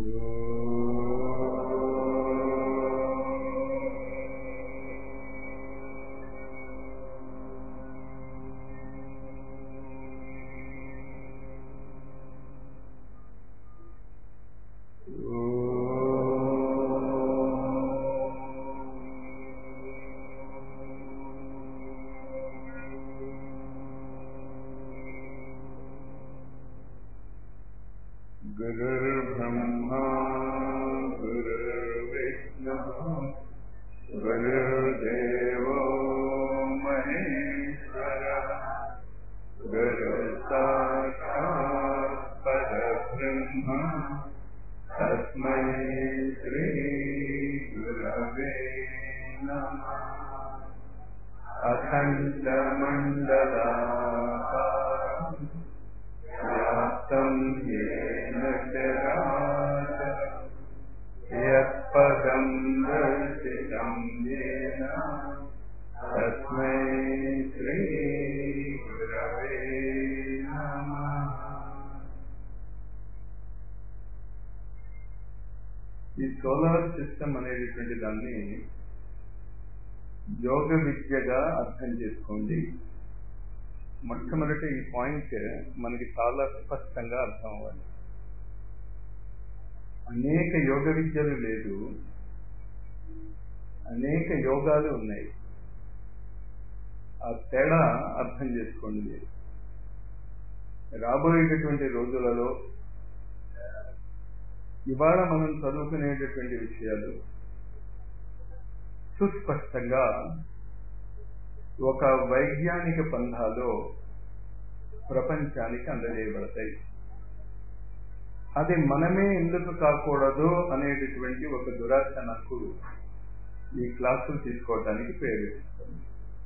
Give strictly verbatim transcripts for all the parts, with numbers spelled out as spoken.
गुरुर्ब्रह्मा गुरुर्विष्णु गुरुर्देवो महेश्वरः गुरुसाक्षात् परब्रह्म तस्मै श्री गुरवे नमः। अखण्डमण्डलाकारं व्याप्तं येन चराचरं यत्पदं दर्शितं येन तस्मै श्री गुरवे नमः। ఈ సోలార్ సిస్టమ్ అనేటటువంటి దాన్ని యోగ విద్యగా అర్థం చేసుకోండి. మొట్టమొదటి ఈ పాయింట్ మనకి చాలా స్పష్టంగా అర్థం అవ్వాలి. అనేక యోగ విద్యలు లేదు, అనేక యోగాలు ఉన్నాయి. ఆ తేడా అర్థం చేసుకోండి మీరు. రాబోయేటటువంటి రోజులలో ఇవాళ మనం చదువుకునేటటువంటి విషయాలు సుస్పష్టంగా ఒక వైజ్ఞానిక పంథాలో ప్రపంచానికి అందజేయబడతాయి. అది మనమే ఎందుకు కాకూడదు అనేటటువంటి ఒక దురాశ నాకు ఈ క్లాసులు తీసుకోవడానికి ప్రేరేపిస్తుంది.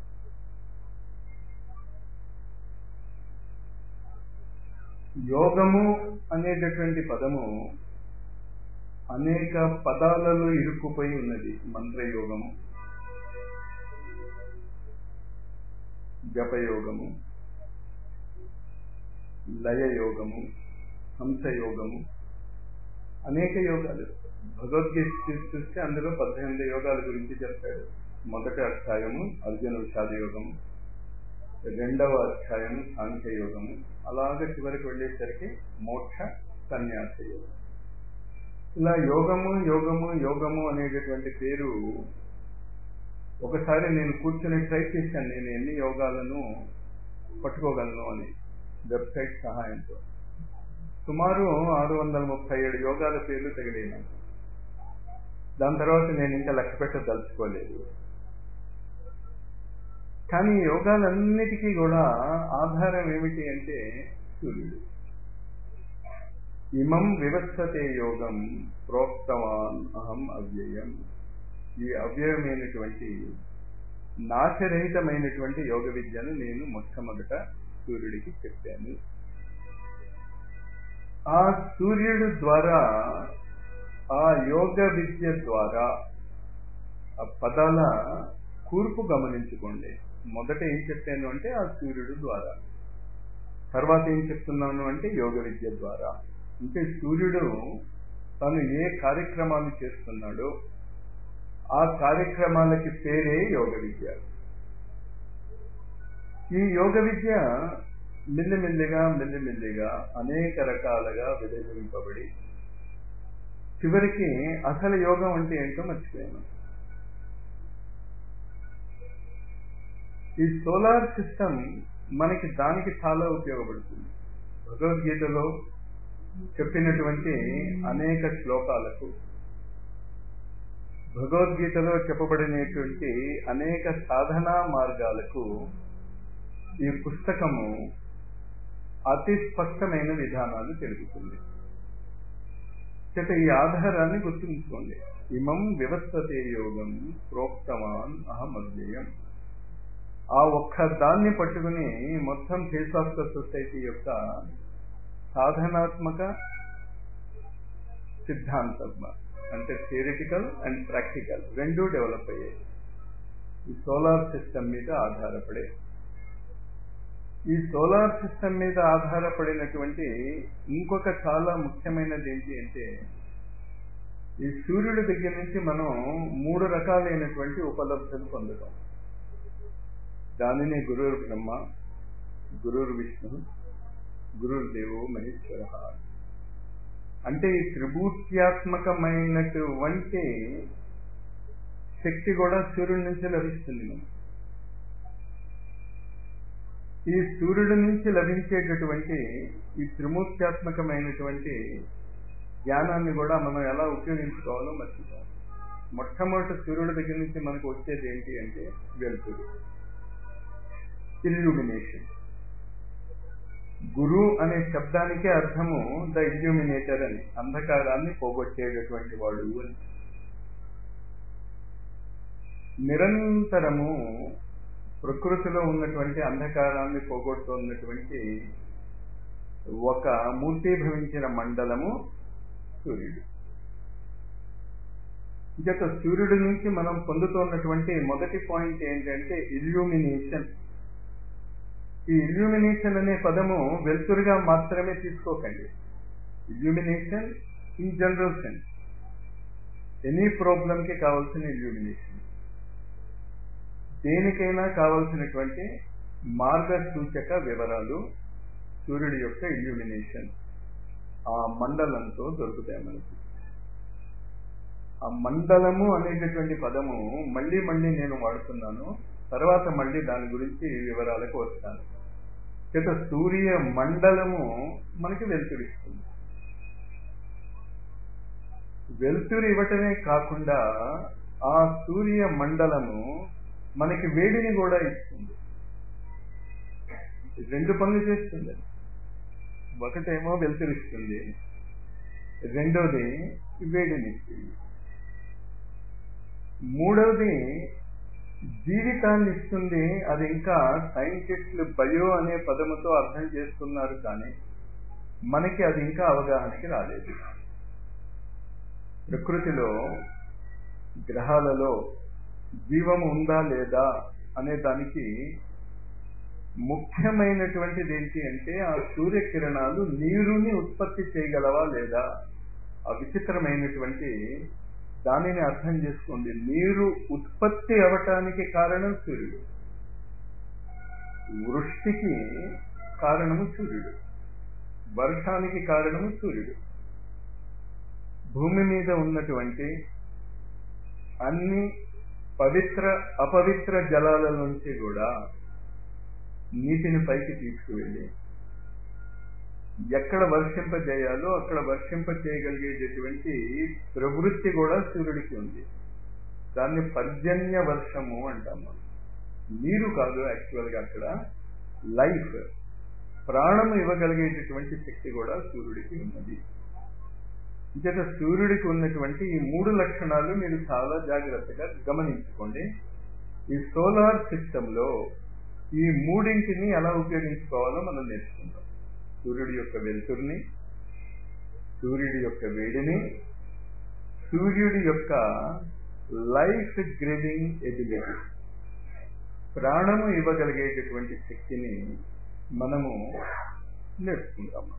యోగము అనేటటువంటి పదము అనేక పదాలలో ఇరుక్కుపోయి ఉన్నది. మంత్రయోగము, జపయోగము, లయయోగము, హంసయోగము, అనేక యోగాలు. భగవద్గీత చూస్తే అందులో పద్దెనిమిది యోగాల గురించి చెప్పాడు. మొదటి అధ్యాయము అర్జున విషాద యోగము, రెండవ అధ్యాయము సాంఖ్యయోగము, అలాగే చివరికి వెళ్ళేసరికి మోక్ష సన్యాస యోగం. ఇలా యోగము యోగము యోగము అనేటటువంటి పేరు ఒకసారి నేను కూర్చొని ట్రై చేశాను, నేను ఎన్ని యోగాలను పట్టుకోగలను అని వెబ్సైట్ సహాయంతో. సుమారు ఆరు వందల ముప్పై ఏడు యోగాల పేర్లు తగిలినాను. దాని తర్వాత నేను ఇంకా లెక్క పెట్టదలుచుకోలేదు. కానీ యోగాలన్నిటికీ కూడా ఆధారం ఏమిటి అంటే సూర్యుడు. ఇమం వివస్వతే యోగం ప్రోక్తవాన్ అహం అవ్యయం. ఈ అవ్యయమైనటువంటి నాశరహితమైనటువంటి యోగ విద్యను నేను మొట్టమొదట సూర్యుడికి చెప్పాను. ఆ సూర్యుడు ద్వారా, ఆ యోగ విద్య ద్వారా ఆ పదాల కూర్పు గమనించుకోండి. మొదట ఏం చెప్పాను అంటే ఆ సూర్యుడు ద్వారా, తర్వాత ఏం చెప్తున్నాను అంటే యోగ విద్య ద్వారా. అంటే సూర్యుడు తను ఏ కార్యక్రమాలు చేస్తున్నాడో ఆ కార్యక్రమాలకి పేరే యోగ విద్య. ఈ యోగ విద్య మెల్లిమెల్లిగా మెల్లిమెల్లిగా అనేక రకాలుగా విభజింపబడి చివరికి అసలు యోగం అంటే ఏంటో మర్చిపోయాను. ఈ సోలార్ సిస్టమ్ మనకి దానికి చాలా ఉపయోగపడుతుంది. భగవద్గీతలో చెప్పినటువంటి అనేక శ్లోకాలకు, భగవద్గీతలో చెప్పబడినటువంటి అనేక సాధనా మార్గాలకు ఈ పుస్తకము అతి స్పష్టమైన విధానాలు తెలుపుతుంది. చేత ఈ ఆధారాన్ని గుర్తుంచుకోండి. ఇమం వివస్వతే యోగం ప్రోక్తవాన్ అహం అవ్యయం. ఆ ఒక్క దాన్ని పట్టుకుని మొత్తం థియోసాఫికల్ సొసైటీ యొక్క సాధనాత్మక సిద్ధాంతం అంటే థియరిటికల్ అండ్ ప్రాక్టికల్ రెండూ డెవలప్ అయ్యాయి ఈ సోలార్ సిస్టమ్ మీద ఆధారపడే. ఈ సోలార్ సిస్టమ్ మీద ఆధారపడినటువంటి ఇంకొక చాలా ముఖ్యమైనది ఏంటి అంటే ఈ సూర్యుడి దగ్గర నుంచి మనం మూడు రకాలైనటువంటి ఉపలబ్ధులు పొందుతాం. దానిని గురుర్ బ్రహ్మ, గురుర్ విష్ణు, గురుర్దేవో మహేశ్వర. అంటే ఈ త్రిభూత్యాత్మకమైనటువంటి శక్తి కూడా సూర్యుడి నుంచి లభిస్తుంది మనకు. ఈ సూర్యుడి నుంచి లభించేటటువంటి ఈ త్రిమూర్త్యాత్మకమైనటువంటి జ్ఞానాన్ని కూడా మనం ఎలా ఉపయోగించుకోవాలో మర్చిపోవాలి. మొట్టమొదటి సూర్యుడి దగ్గర నుంచి మనకు వచ్చేది ఏంటి అంటే వెలుతురు, ఇల్యూమినేషన్. గురు అనే శబ్దానికే అర్థము ద ఇల్యూమినేటర్ అని, అంధకారాన్ని పోగొట్టేటటువంటి వాడు అని. నిరంతరము ప్రకృతిలో ఉన్నటువంటి అంధకారాన్ని పోగొట్టుతున్నటువంటి ఒక మూర్తీభవించిన మండలము సూర్యుడు. ఇంకత సూర్యుడి నుంచి మనం పొందుతున్నటువంటి మొదటి పాయింట్ ఏంటంటే ఇల్యూమినేషన్. ఈ ఇల్యూమినేషన్ అనే పదము వెలుతురుగా మాత్రమే తీసుకోకండి. Illumination in general sense, any ప్రాబ్లంకి కావాల్సిన ఇల్యూమినేషన్, దేనికైనా కావలసినటువంటి మార్గసూచక వివరాలు సూర్యుడి యొక్క ఇల్యూమినేషన్ ఆ మండలంతో దొరుకుతాయి మనకి. ఆ మండలము అనేటటువంటి పదము మళ్ళీ మళ్ళీ నేను వాడుతున్నాను, తర్వాత మళ్ళీ దాని గురించి వివరాలకు వస్తాను. చేత సూర్య మండలము మనకి వెలుతురిస్తుంది. వెలుతురు ఇవ్వటమే కాకుండా ఆ సూర్య మండలము మనకి వేడిని కూడా ఇస్తుంది. రెండు పనులు చేస్తుంది. ఒకటేమో వెలుతురిస్తుంది, రెండోది వేడిని ఇస్తుంది, మూడవది జీవితాన్ని ఇస్తుంది. అది ఇంకా సైంటిస్టులు బయో అనే పదముతో అర్థం చేస్తున్నారు, కానీ మనకి అది ఇంకా అవగాహనకి రాలేదు. ప్రకృతిలో గ్రహాలలో జీవం ఉందా లేదా అనే దానికి ముఖ్యమైనటువంటిది ఏంటి అంటే ఆ సూర్యకిరణాలు నీరుని ఉత్పత్తి చేయగలవా లేదా. ఆ విచిత్రమైనటువంటి దానిని అర్థం చేసుకోండి. నీరు ఉత్పత్తి అవటానికి కారణం సూర్యుడు, వృష్టికి కారణము సూర్యుడు, వర్షానికి కారణము సూర్యుడు. భూమి మీద ఉన్నటువంటి అన్ని పవిత్ర అపవిత్ర జలాల నుంచి కూడా నీటిని పైకి తీసుకువెళ్ళి ఎక్కడ వర్షింపజేయాలో అక్కడ వర్షింప చేయగలిగేటటువంటి ప్రవృత్తి కూడా సూర్యుడికి ఉంది. దాన్ని పర్జన్య వర్షము అంటాము. నీరు కాదు యాక్చువల్గా, అక్కడ లైఫ్, ప్రాణము ఇవ్వగలిగేటటువంటి శక్తి కూడా సూర్యుడికి ఉన్నది. ఇంకేత సూర్యుడికి ఉన్నటువంటి ఈ మూడు లక్షణాలు మీరు చాలా జాగ్రత్తగా గమనించుకోండి. ఈ సోలార్ సిస్టంలో ఈ మూడింటిని ఎలా ఉపయోగించుకోవాలో మనం నేర్చుకుందాం. సూర్యుడి యొక్క వెలుతురుని, సూర్యుడి యొక్క వేడిని, సూర్యుడి యొక్క లైఫ్ గివింగ్ ఎబిలిటీ, ప్రాణము ఇవ్వగలిగేటటువంటి శక్తిని మనము నేర్చుకుంటాము.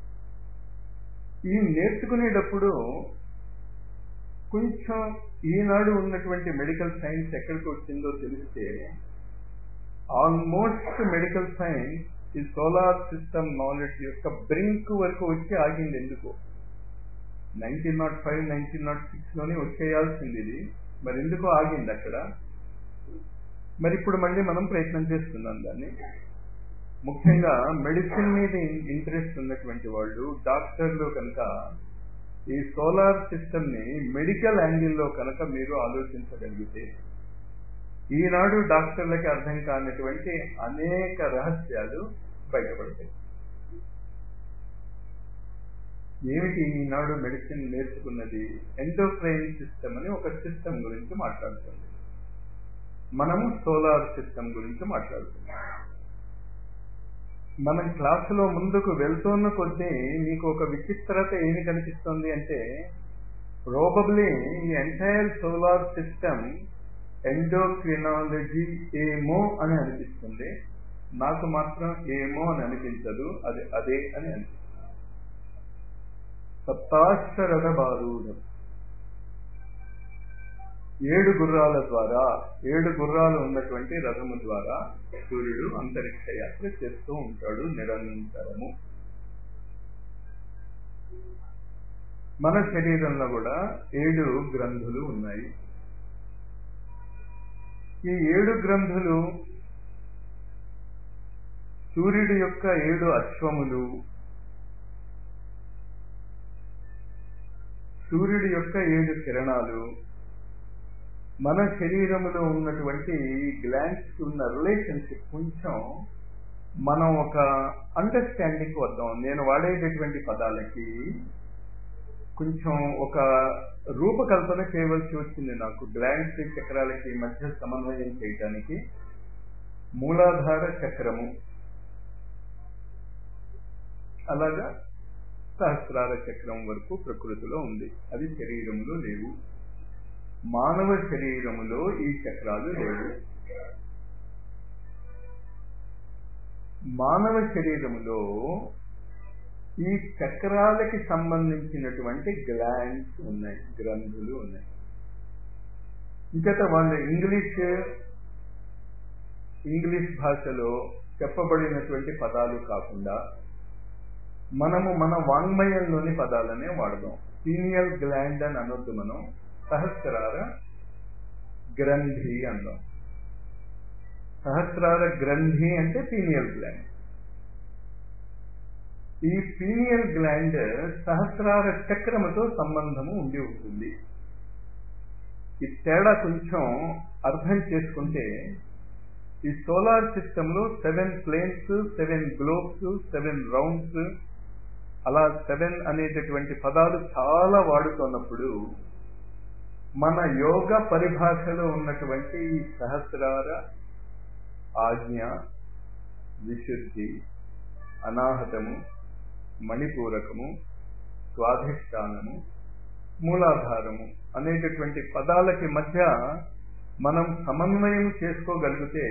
ఈ నేర్చుకునేటప్పుడు కొంచెం ఈనాడు ఉన్నటువంటి మెడికల్ సైన్స్ ఎక్కడికి వచ్చిందో తెలిస్తే, ఆల్మోస్ట్ మెడికల్ సైన్స్ ఈ సోలార్ సిస్టమ్ నాలెడ్జ్ యొక్క బ్రింక్ వరకు వచ్చి ఆగింది. ఎందుకు? Nineteen nought five nineteen nought six లోనే వచ్చేయాల్సింది ఇది, మరి ఎందుకు ఆగింది అక్కడ? మరి ఇప్పుడు మళ్ళీ మనం ప్రయత్నం చేస్తున్నాం దాన్ని. ముఖ్యంగా మెడిసిన్ మీద ఇంట్రెస్ట్ ఉన్నటువంటి వాళ్ళు, డాక్టర్లు కనుక ఈ సోలార్ సిస్టమ్ని మెడికల్ యాంగిల్లో కనుక మీరు ఆలోచించగలిగితే ఈనాడు డాక్టర్లకి అర్థం కానటువంటి అనేక రహస్యాలు బయటపడతాయి. ఏమిటి ఈనాడు మెడిసిన్ నేర్చుకున్నది? ఎండోక్రైన్ సిస్టమ్ అని ఒక సిస్టమ్ గురించి మాట్లాడుతుంది. మనము సోలార్ సిస్టమ్ గురించి మాట్లాడుతున్నాం. మనం క్లాసులో ముందుకు వెళ్తున్న కొద్దీ మీకు ఒక విచిత్రత ఏమి కనిపిస్తుంది అంటే, ప్రోబబ్లీ ఈ ఎంటైర్ సోలార్ సిస్టమ్ ఎండోక్రినాలజీ ఏమో అని అనిపిస్తుంది. నాకు మాత్రం ఏమో అని అనిపించదు, అది అదే అని అనిపిస్తుంది. సప్తాక్షరద బారూఢం, ఏడు గుర్రాల ద్వారా, ఏడు గుర్రాలు ఉన్నటువంటి రథము ద్వారా సూర్యుడు అంతరిక్ష యాత్ర చేస్తూ ఉంటాడు నిరంతరము. మన శరీరంలో కూడా ఏడు గ్రంథులు ఉన్నాయి. ఈ ఏడు గ్రంథులు సూర్యుడి యొక్క ఏడు అశ్వములు, సూర్యుడి యొక్క ఏడు కిరణాలు, మన శరీరంలో ఉన్నటువంటి గ్లాండ్స్ ఉన్న రిలేషన్షిప్ కొంచెం మనం ఒక అండర్స్టాండింగ్ వద్దాం. నేను వాడేటటువంటి పదాలకి కొంచెం ఒక రూపకల్పన చేయవలసి వచ్చింది నాకు. గ్లాండ్స్ చక్రాలకి మధ్య సమన్వయం చేయడానికి మూలాధార చక్రము, అలాగా సహస్రార చక్రం వరకు ప్రకృతిలో ఉంది. అది శరీరంలో లేవు. మానవ శరీరములో ఈ చక్రాలు లేవు. మానవ శరీరములో ఈ చక్రాలకి సంబంధించినటువంటి గ్లాండ్స్ ఉన్నాయి, గ్రంథులు ఉన్నాయి. ఇంకట వాళ్ళ ఇంగ్లీష్ ఇంగ్లీష్ భాషలో చెప్పబడినటువంటి పదాలు కాకుండా మనము మన వాంగ్మయంలోని పదాలనే వాడదాం. పీనియల్ గ్లాండ్ అని అనొద్దు, మనం సహస్రార గ్రంథి అందాం. సహస్రార గ్రంథి అంటే పీనియల్ గ్లాండ్. ఈ పీనియల్ గ్లాండ్ సహస్రార చక్రముతో సంబంధము ఉండి ఉంటుంది. ఈ తేడా కొంచెం అర్థం చేసుకుంటే, ఈ సోలార్ సిస్టంలో seven planes, seven globes, seven rounds, అలా సెవెన్ అనేటటువంటి పదాలు చాలా వాడుతున్నప్పుడు మన యోగ పరిభాషలో ఉన్నటువంటి ఈ సహస్రార, ఆజ్ఞ, విశుద్ధి, అనాహతము, మణిపూరకము, స్వాధిష్టానము, మూలాధారము అనేటటువంటి పదాలకి మధ్య మనం సమన్వయం చేసుకోగలిగితే,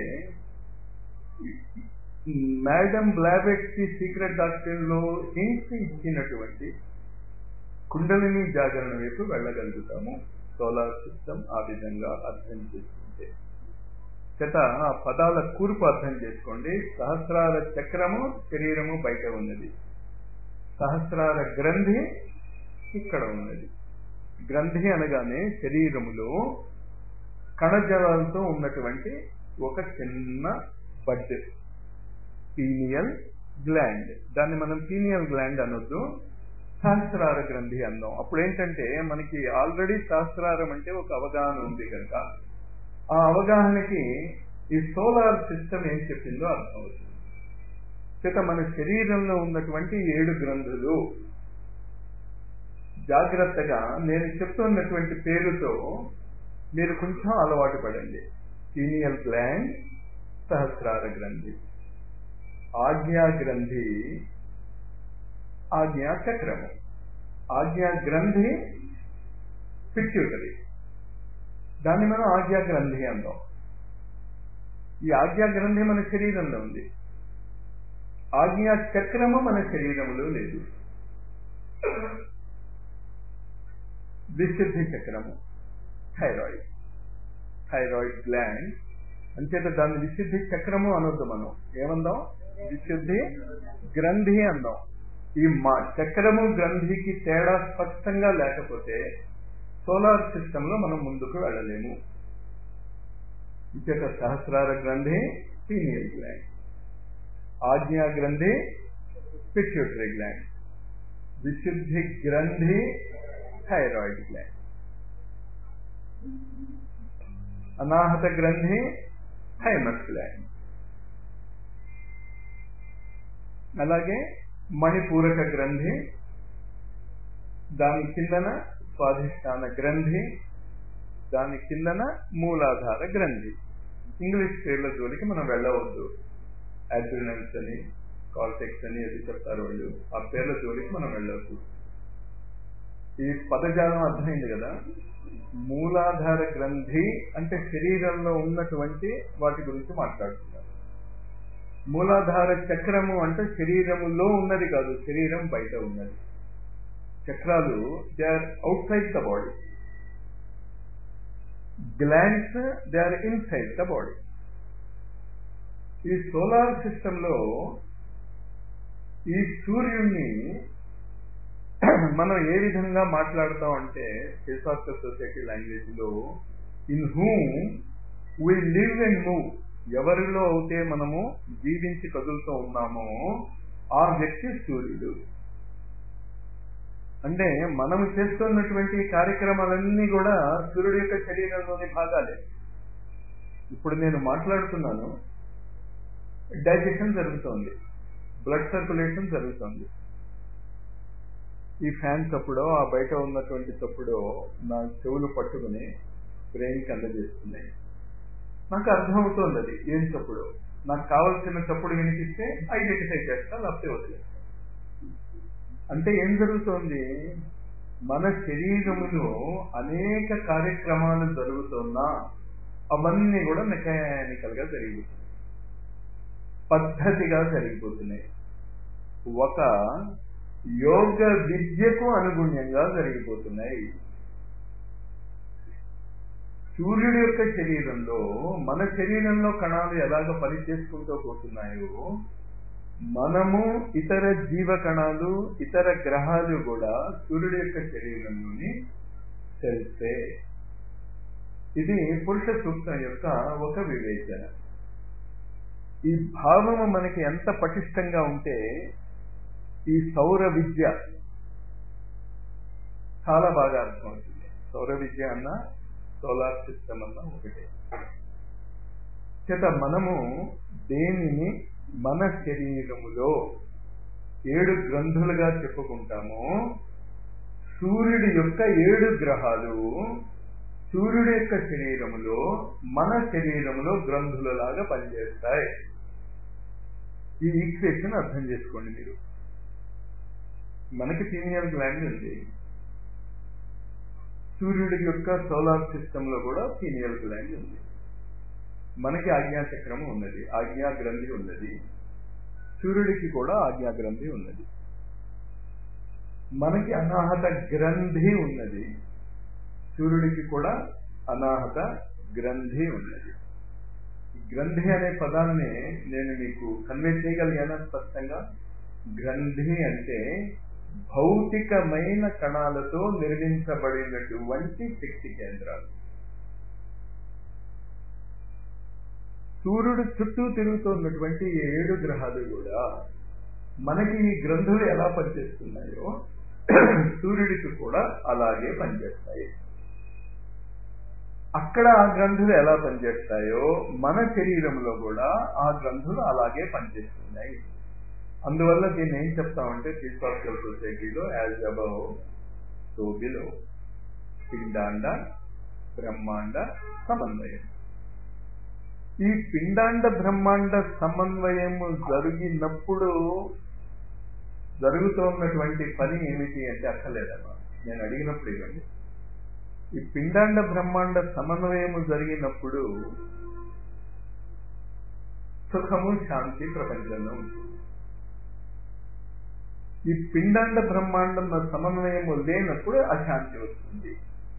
మేడం బ్లావెట్స్కి సీక్రెట్ డాక్టర్లో హింట్స్ ఇచ్చినటువంటి కుండలిని జాగరణ వైపు వెళ్ళగలుగుతాము. సోలార్ సిస్టమ్ ఆ విధంగా అర్థం చేసుకుంటే చేత ఆ పదాల కూర్పు అర్థం చేసుకోండి. సహస్రార చక్రము శరీరము బయట ఉన్నది, సహస్రార గ్రంథి ఇక్కడ ఉన్నది. గ్రంథి అనగానే శరీరములో కణజాలాలతో ఉన్నటువంటి ఒక చిన్న బడ్, పీనియల్ గ్లాండ్. దాన్ని మనం పీనియల్ గ్లాండ్ అనొద్దు, సహస్రార గ్రంథి అందాం. అప్పుడు ఏంటంటే మనకి ఆల్రెడీ సహస్రారం అంటే ఒక అవగాహన ఉంది కనుక ఆ అవగాహనకి ఈ సోలార్ సిస్టమ్ ఏం చెప్పిందో అర్థమవుతుంది. చేత మన శరీరంలో ఉన్నటువంటి ఏడు గ్రంథులు జాగ్రత్తగా నేను చెప్తున్నటువంటి పేరుతో మీరు కొంచెం అలవాటు పడండి. పీనియల్ గ్లాండ్, సహస్రార గ్రంథి, ఆజ్ఞా గ్రంథి, ఆజ్ఞా చక్రము, ఆజ్ఞా గ్రంథి పిట్యూటరీ, దాన్ని మనం ఆజ్ఞా గ్రంథి అందాం. ఈ ఆజ్ఞా గ్రంథి మన శరీరంలో ఉంది, ఆజ్ఞా చక్రము మన శరీరంలో లేదు. విశుద్ధి చక్రము థైరాయిడ్, థైరాయిడ్ గ్లాండ్ అంచేత దాన్ని విశుద్ధి చక్రము అనొద్దు, మనం ఏమందాం, విశుద్ధి గ్రంథి అందాం. ఈ మా చక్రము గ్రంథికి తేడా స్పష్టంగా లేకపోతే సోలార్ సిస్టంలో మనం ముందుకు వెళ్ళలేము. ఇంచేత సహస్రార గ్రంథి పీనియల్ గ్లాండ్, ఆజ్ఞా గ్రంథి పిట్యూటరీ గ్లాండ్, విశుద్ధి గ్రంథి థైరాయిడ్ గ్లాండ్, అనాహత గ్రంథి థైమస్ గ్లాండ్, అలాగే మణిపూరక గ్రంథి, దాని కిందన స్వాధిష్టాన గ్రంథి, దాని కిందన మూలాధార గ్రంథి. ఇంగ్లీష్ పేర్ల జోలికి మనం వెళ్ళవద్దు. అడ్రినల్స్ అని, కార్టెక్స్ అని అది చెప్తారు వాళ్ళు, ఆ పేర్ల జోలికి మనం వెళ్ళవద్దు. ఈ పదజాలం అర్థమైంది కదా. మూలాధార గ్రంథి అంటే శరీరంలో ఉన్నటువంటి వాటి గురించి మాట్లాడుతున్నారు. మూలాధార చక్రము అంటే శరీరములో ఉన్నది కాదు, శరీరం బయట ఉన్నది. చక్రాలు they are outside the body. Glands they are inside the body. ఈ సోలార్ సిస్టంలో ఈ సూర్యుడిని మనం ఏ విధంగా మాట్లాడతాం అంటే ఫిలాసఫికల్ సొసైటీ లాంగ్వేజ్ లో, in whom we live and move, ఎవరిలో అయితే మనము జీవించి కదులుతూ ఉన్నామో ఆ వ్యక్తి సూర్యుడు. అంటే మనం చేస్తున్నటువంటి కార్యక్రమాలన్నీ కూడా సూర్యుడి యొక్క శరీరంలోని భాగాలే. ఇప్పుడు నేను మాట్లాడుతున్నాను, డైజెషన్ జరుగుతోంది, బ్లడ్ సర్క్యులేషన్ జరుగుతోంది. ఈ ఫ్యాన్ చప్పుడో ఆ బయట ఉన్నటువంటి చప్పుడో నా చెవులు పట్టుకుని బ్రెయిన్కి అందజేస్తున్నాయి. నాకు అర్థమవుతోంది అది ఏం చప్పుడు. నాకు కావలసిన చప్పుడు వినిపిస్తే ఐడెంటిఫై చేస్తా, లేకపోతే వదిలేస్తా. అంటే ఏం జరుగుతోంది, మన శరీరములో అనేక కార్యక్రమాలు జరుగుతున్నా అవన్నీ కూడా మెకానికల్ గా జరిగిపోతున్నాయి, పద్ధతిగా జరిగిపోతున్నాయి, ఒక యోగ విద్యకు అనుగుణ్యంగా జరిగిపోతున్నాయి. సూర్యుడి యొక్క శరీరంలో మన శరీరంలో కణాలు ఎలాగ పనిచేసుకుంటూ పోతున్నాయో, మనము ఇతర జీవ కణాలు, ఇతర గ్రహాలు కూడా సూర్యుడి యొక్క శరీరంలోని సెల్సే. ఇది పురుష సూక్తం యొక్క ఒక వివేచన. ఈ భావము మనకి ఎంత పటిష్టంగా ఉంటే ఈ సౌర విద్య చాలా బాగా అర్థమవుతుంది. సౌర విద్య అన్న సోలార్ సిస్టమ్ అన్న ఒకటే. చేత మనము దేనిని మన శరీరములో ఏడు గ్రంథులుగా చెప్పుకుంటామో, సూర్యుడి యొక్క ఏడు గ్రహాలు సూర్యుడి యొక్క శరీరములో మన శరీరములో గ్రంథులలాగా పనిచేస్తాయి. ఈ ఈక్వేషన్ అర్థం చేసుకోండి మీరు. మనకి పీనియల్ గ్లాండ్ ఉంది, సూర్యుడి యొక్క సోలార్ సిస్టమ్ లో కూడా పీనియల్ గ్లాండ్ ఉంది. మనకి ఆజ్ఞాచక్రము ఉన్నది, ఆజ్ఞా గ్రంథి ఉన్నది, సూర్యుడికి కూడా ఆజ్ఞా గ్రంథి ఉన్నది. మనకి అనాహత గ్రంథి ఉన్నది, సూర్యుడికి కూడా అనాహత గ్రంథి ఉన్నది. గ్రంథి అనే పదాన్ని నేను మీకు కన్వే చేయగలిగానా స్పష్టంగా? గ్రంథి అంటే భౌతికమైన కణాలతో నిర్మించబడినటువంటి శక్తి కేంద్రాలు. సూర్యుడు చుట్టూ తిరుగుతున్నటువంటి ఏడు గ్రహాలు కూడా మనకి ఈ గ్రంథులు ఎలా పనిచేస్తున్నాయో సూర్యుడికి కూడా అలాగే పనిచేస్తాయి. అక్కడ ఆ గ్రంథులు ఎలా పనిచేస్తాయో మన శరీరంలో కూడా ఆ గ్రంథులు అలాగే పనిచేస్తున్నాయి. అందువల్ల దీన్ని ఏం చెప్తామంటే థియోసాఫికల్ సొసైటీలో యాజ్ అబౌవ్ సో బిలో, పిండాండ బ్రహ్మాండ సమన్వయం. ఈ పిండాండ బ్రహ్మాండ సమన్వయము జరిగినప్పుడు జరుగుతున్నటువంటి పని ఏమిటి అంటే అక్కర్లేదమ్మా, నేను అడిగినప్పుడు ఇవ్వండి. ఈ పిండాండ బ్రహ్మాండ సమన్వయము జరిగినప్పుడు సుఖము శాంతి ప్రపంచంలో ఉంటుంది. ఈ పిండాండ బ్రహ్మాండం సమన్వయము లేనప్పుడు అశాంతి వస్తుంది.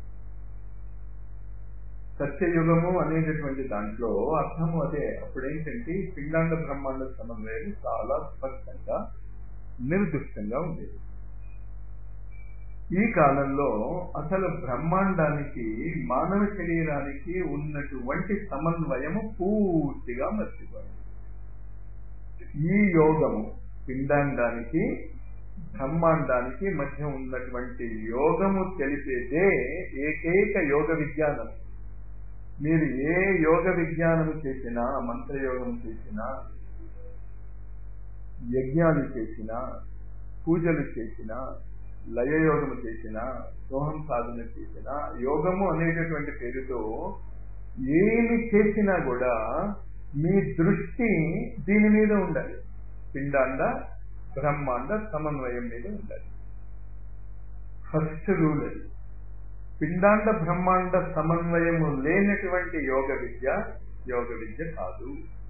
సత్యయుగము అనేటటువంటి దాంట్లో అర్థము అదే. అప్పుడేంటంటే పిండాండ బ్రహ్మాండ సమన్వయం చాలా స్పష్టంగా నిర్దిష్టంగా ఉండేది. ఈ కాలంలో అసలు బ్రహ్మాండానికి మానవ శరీరానికి ఉన్నటువంటి సమన్వయము పూర్తిగా మర్చిపోయింది. ఈ యోగము పిండాండానికి బ్రహ్మాండానికి మధ్య ఉన్నటువంటి యోగము తెలిపేదే ఏకైక యోగ విజ్ఞానం. మీరు ఏ యోగ విజ్ఞానము చేసినా, మంత్రయోగం చేసినా, యజ్ఞాలు చేసినా, పూజలు చేసినా, లయయోగము చేసినా, సోహం సాధన చేసినా, యోగము అనేటటువంటి పేరుతో ఏమి చేసినా కూడా మీ దృష్టి దీని మీద ఉండాలి, పిండాండ బ్రహ్మాండ సమన్వయం మీద ఉండాలి. ఫస్ట్ రూల్ అది. పిండాండ బ్రహ్మాండ సమన్వయము లేనటువంటి యోగ విద్య యోగ విద్య కాదు.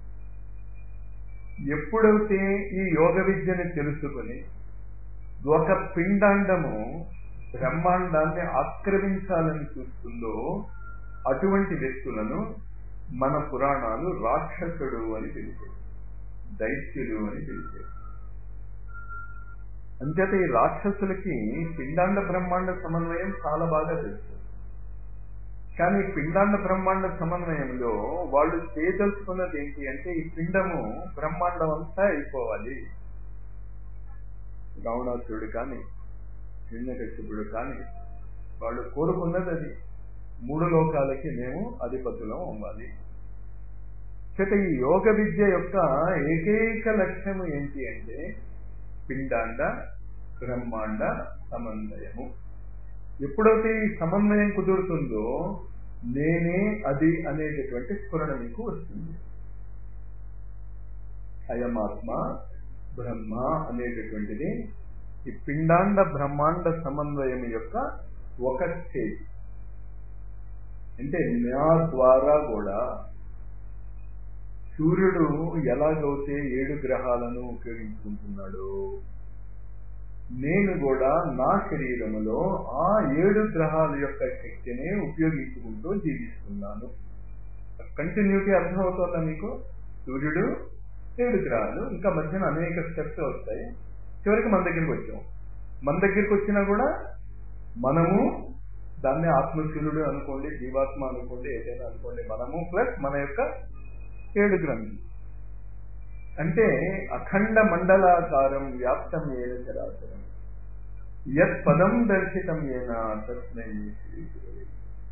ఎప్పుడైతే ఈ యోగ విద్యను తెలుసుకుని ఒక పిండాండము బ్రహ్మాండాన్ని ఆక్రమించాలని చూస్తుందో అటువంటి వ్యక్తులను మన పురాణాలు రాక్షసుడు అని పిలిచాయి, దైత్యులు అని పిలిచాయి. అంచేత ఈ రాక్షసులకి పిండాండ బ్రహ్మాండ సమన్వయం చాలా బాగా తెలుసు. కానీ పిండాండ బ్రహ్మాండ సమన్వయంలో వాళ్ళు చేయదలుచుకున్నది ఏంటి అంటే ఈ పిండము బ్రహ్మాండం అంతా అయిపోవాలి. రావణాసురుడు కానీ హిరణ్యకశిపుడు కానీ వాళ్ళు కోరుకున్నది అది, మూడు లోకాలకి మేము అధిపతులం అవ్వాలి. చేత ఈ యోగ విద్య యొక్క ఏకైక లక్ష్యము ఏంటి అంటే పిండాండ బ్రహ్మాండ సమన్వయము. ఎప్పుడైతే ఈ సమన్వయం కుదురుతుందో నేనే అది అనేటటువంటి స్ఫురణ మీకు వస్తుంది. అయమాత్మ బ్రహ్మ అనేటటువంటిది ఈ పిండాండ బ్రహ్మాండ సమన్వయం యొక్క ఒక స్టేజ్. అంటే నా ద్వారా కూడా సూర్యుడు ఎలాగైతే ఏడు గ్రహాలను ఉపయోగించుకుంటున్నాడు, నేను కూడా నా శరీరములో ఆ ఏడు గ్రహాల యొక్క శక్తిని ఉపయోగించుకుంటూ జీవిస్తున్నాను. కంటిన్యూటీ అర్థమవుతుందా మీకు? సూర్యుడు, ఏడు గ్రహాలు, ఇంకా మధ్యన అనేక స్టెప్స్ వస్తాయి. చివరికి మన దగ్గరికి వచ్చాం. మన దగ్గరికి వచ్చినా కూడా మనము దాన్ని ఆత్మశూలుడు అనుకోండి, జీవాత్మ అనుకోండి, ఏదైనా అనుకోండి, మనము ప్లస్ మన యొక్క ఏడు గ్రంథి. అంటే అఖండ మండలాకారం వ్యాప్తం ఏన చరాచరం యత్ పదం దర్శితం ఏన తస్మై శ్రీ గురవే.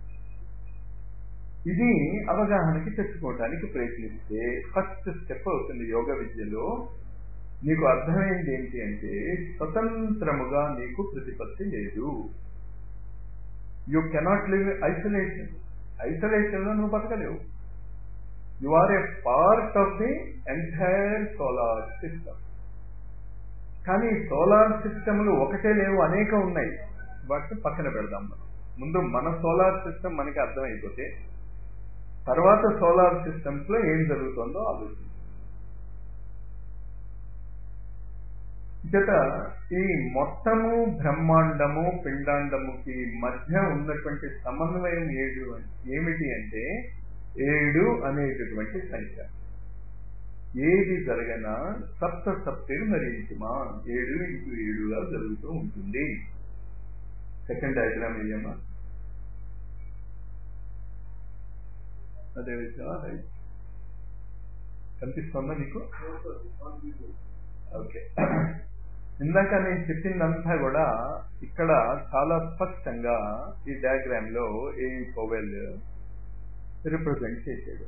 ఇది అవగాహనకి తెచ్చుకోవటానికి ప్రయత్నిస్తే ఫస్ట్ స్టెప్ అవుతుంది యోగ విద్యలో. నీకు అర్థమైంది ఏంటి అంటే స్వతంత్రముగా నీకు ప్రతిపత్తి లేదు. You cannot live isolation. Isolation లో నువ్వు బతకలేవు. You are a part of the entire solar system. కానీ సోలార్ సిస్టమ్లు ఒకటే లేవు, అనేక ఉన్నాయి. వాటిని పక్కన పెడదాం. మనం ముందు మన సోలార్ సిస్టమ్ మనకి అర్థమైపోతే తర్వాత సోలార్ సిస్టమ్స్ లో ఏం జరుగుతుందో ఆలోచించాం. చేత ఈ మొత్తము బ్రహ్మాండము పిండాండముకి మధ్య ఉన్నటువంటి సమన్వయం ఏడు ఏమిటి అంటే ఏడు అనేటటువంటి సంఖ్య. ఏది జరగనా సప్త సప్తిర్ మరించిమా, ఏడు ఇంటూ ఏడుగా జరుగుతూ ఉంటుంది. సెకండ్ డయాగ్రామ్ ఏమా అదే విధంగా కనిపిస్తుందా మీకు? ఓకే. ఇందాక నేను చెప్పిందంతా కూడా ఇక్కడ చాలా స్పష్టంగా ఈ డయాగ్రామ్ లో ఏ పవెల్ రిప్రజెంట్ చేశాడు.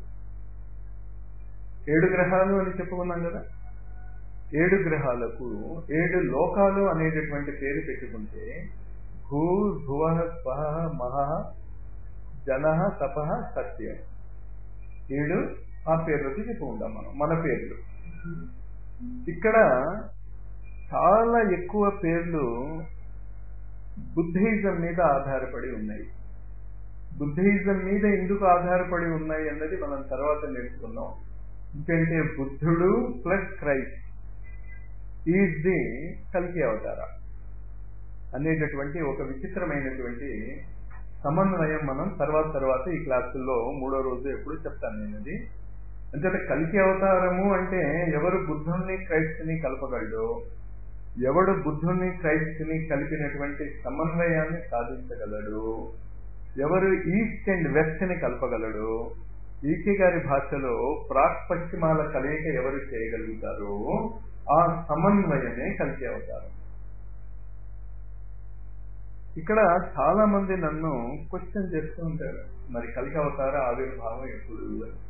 ఏడు గ్రహాలు అని చెప్పుకున్నాం కదా. ఏడు గ్రహాలకు ఏడు లోకాలు అనేటటువంటి పేరు పెట్టుకుంటే భూ భువ స్వ మహ జన తప సత్యం, ఏడు ఆ పేర్లకి చెప్పుకుంటాం మనం, మన పేర్లు. ఇక్కడ చాలా ఎక్కువ పేర్లు బుద్ధిజం మీద ఆధారపడి ఉన్నాయి. బుద్ధిజం మీద ఎందుకు ఆధారపడి ఉన్నాయి అన్నది మనం తర్వాత నేర్చుకున్నాం. ఎందుకంటే బుద్ధుడు ప్లస్ క్రైస్ట్ ఈజ్ ది కల్కి అవతార అనేటటువంటి ఒక విచిత్రమైనటువంటి సమన్వయం మనం తర్వాత తర్వాత ఈ క్లాసుల్లో మూడో రోజు ఎప్పుడు చెప్తాను నేను. అది అంటే కల్కి అవతారము అంటే ఎవరు బుద్ధుణ్ణి క్రైస్తుని కలపగలడో, ఎవడు బుద్ధుణ్ణి క్రైస్తుని కలిపినటువంటి సమన్వయాన్ని సాధించగలడు, ఎవరు ఈస్ట్ అండ్ వెస్ట్ ని కలపగలడు, ఈకే గారి భాషలో ప్రాక్ పశ్చిమాల కలయిక ఎవరు చేయగలుగుతారో ఆ సమన్వయమే కల్కి అవతారం. ఇక్కడ చాలా మంది నన్ను క్వశ్చన్ చేస్తూ ఉంటారు, మరి కల్కి అవతార ఆవిర్భావం ఎప్పుడు?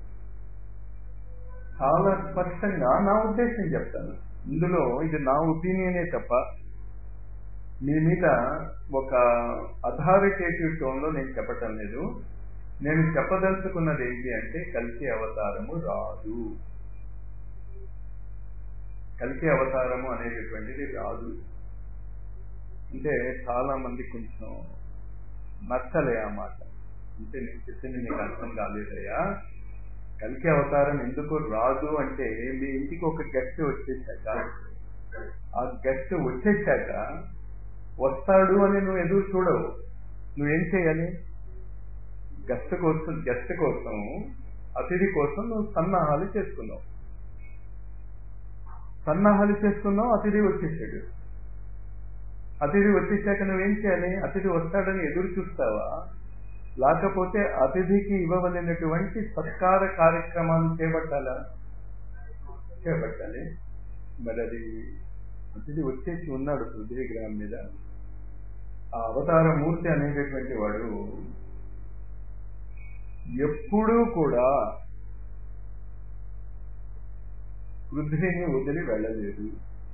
చాలా స్పష్టంగా నా ఉద్దేశం చెప్తాను. ఇందులో ఇది నా ఒపీనియనే తప్ప మీ మీద ఒక అథారిటేటివ్ టోన్లో నేను చెప్పటం లేదు. నేను చెప్పదలుచుకున్నది ఏంటి అంటే కల్కి అవతారము రాదు, కల్కి అవతారము అనేటటువంటిది రాదు. అంటే చాలా మంది కొంచెం నచ్చలే ఆ మాట. అంటే నేను చెప్పింది నీకు అర్థం కాలేదయ్యా, కల్కి అవతారం ఎందుకు రాదు అంటే మీ ఇంటికి ఒక గెస్ట్ వచ్చేసాక, ఆ గెస్ట్ వచ్చేసాక వస్తాడు అని నువ్వు ఎదురు చూడవు. నువ్వేం చేయాలి? గెస్ట్ కోసం గెస్ట్ కోసం అతిథి కోసం నువ్వు సన్నాహాలు చేసుకున్నావు సన్నాహాలు చేసుకున్నావు అతిథి వచ్చేసాడు. అతిథి వచ్చేసాక నువ్వేం చేయాలి? అతిథి వస్తాడని ఎదురు చూస్తావా? లేకపోతే అతిథికి ఇవ్వవలసినటువంటి సత్కార కార్యక్రమాలు చేపట్టాలా? చేపట్టాలి. మరి అది అతిథి వచ్చేసి ఉన్నాడు పృథ్వీ గ్రహం మీద. ఆ అవతార మూర్తి అనేటటువంటి వాడు ఎప్పుడూ కూడా పృథ్వీని వదిలి వెళ్ళలేదు.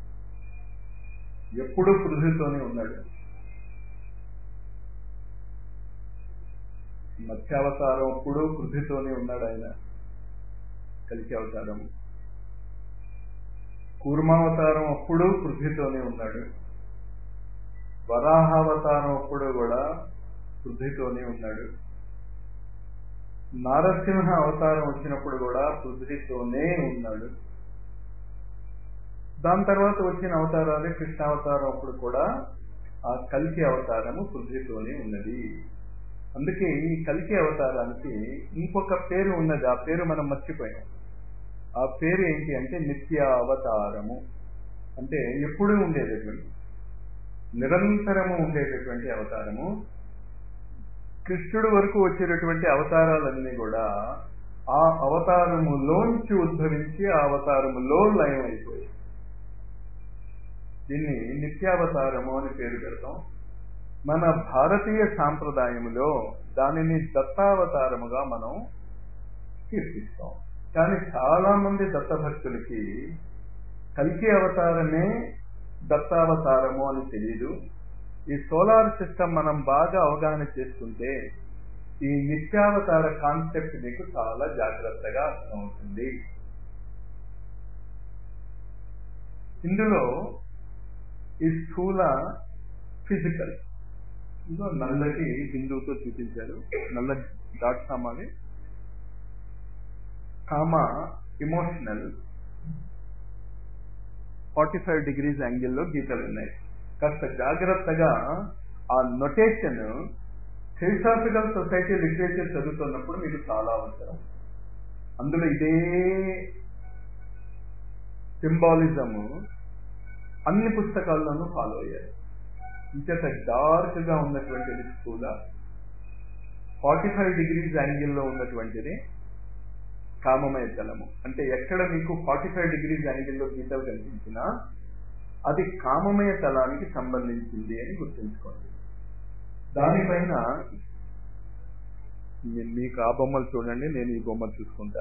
ఎప్పుడూ పృథ్వీతోనే ఉన్నాడు. మత్స్యావతారం అప్పుడు పృథ్వీతోనే ఉన్నాడు ఆయన, కలికి అవతారం. కూర్మావతారం అప్పుడు పృథ్వీతోనే ఉన్నాడు. వరాహావతారం అప్పుడు కూడా పృథ్వీతోనే ఉన్నాడు. నారసింహ అవతారం వచ్చినప్పుడు కూడా పృథ్వీతోనే ఉన్నాడు. దాని తర్వాత వచ్చిన అవతారాలు కృష్ణావతారం అప్పుడు కూడా ఆ కల్కి అవతారము పృథ్వీతోనే ఉన్నది. అందుకే ఈ కల్కి అవతారానికి ఇంకొక పేరు ఉన్నది. ఆ పేరు మనం మర్చిపోయాం. ఆ పేరు ఏంటి అంటే నిత్య అవతారము. అంటే ఎప్పుడూ ఉండేటటువంటి, నిరంతరము ఉండేటటువంటి అవతారము. కృష్ణుడు వరకు వచ్చేటటువంటి అవతారాలన్నీ కూడా ఆ అవతారములోంచి ఉద్భవించి ఆ అవతారములో లయం అయిపోయాయి. దీన్ని నిత్యావతారము అని పేరు పెడతాం. మన భారతీయ సాంప్రదాయములో దానిని దత్తావతారముగా మనం కీర్తిస్తాం. కానీ చాలా మంది దత్తభక్తులకి కల్కి అవతారమే దత్తావతారము అని తెలియదు. ఈ సోలార్ సిస్టమ్ మనం బాగా అవగాహన చేసుకుంటే ఈ నిత్యావతార కాన్సెప్ట్ మీకు చాలా జాగ్రత్తగా అర్థమవుతుంది. ఇందులో ఈ స్థూల ఫిజికల్ ఇందులో నల్లటి బిందువుతో చూపించారు. నల్ల డాట్ కామాని కామా ఇమోషనల్ ఫార్టీ ఫైవ్ డిగ్రీస్ యాంగిల్లో గీతలు ఉన్నాయి. కాస్త జాగ్రత్తగా ఆ నొటేషన్ థియోసాఫికల్ సొసైటీ లిటరేచర్ చదువుతున్నప్పుడు మీకు చాలా అవసరం. అందులో ఇదే సింబాలిజము అన్ని పుస్తకాల్లోనూ ఫాలో అయ్యారు. ఇంచేత డార్క్ గా ఉన్నటువంటిది స్థూల, ఫార్టీ ఫైవ్ డిగ్రీస్ యాంగిల్లో ఉన్నటువంటిది కామమయ తలము. అంటే ఎక్కడ మీకు ఫార్టీ ఫైవ్ డిగ్రీస్ యాంగిల్లో గీతలు కనిపించినా అది కామమయ తలానికి సంబంధించింది అని గుర్తుంచుకోండి. దానిపైన మీకు ఆ బొమ్మలు చూడండి, నేను ఈ బొమ్మలు చూసుకుంటా.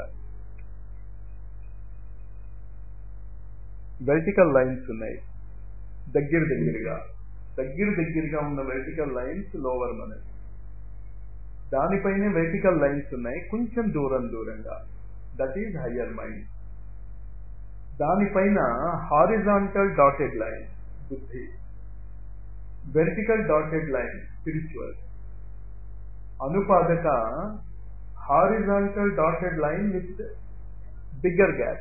వెర్టికల్ లైన్స్ ఉన్నాయి దగ్గర దగ్గరగా దగ్గర దగ్గరగా ఉన్న వెర్టికల్ లైన్స్ లోవర్ మనస్. దానిపైనే వెర్టికల్ లైన్స్ ఉన్నాయి కొంచెం దూరం దూరంగా, దట్ ఈజ్ హయ్యర్ మైండ్. దానిపైన హారిజాంటల్ డాటెడ్ లైన్ బుద్ధి, వెర్టికల్ డాటెడ్ లైన్ స్పిరిచువల్. అనుపాదక horizontal dotted line with bigger gap,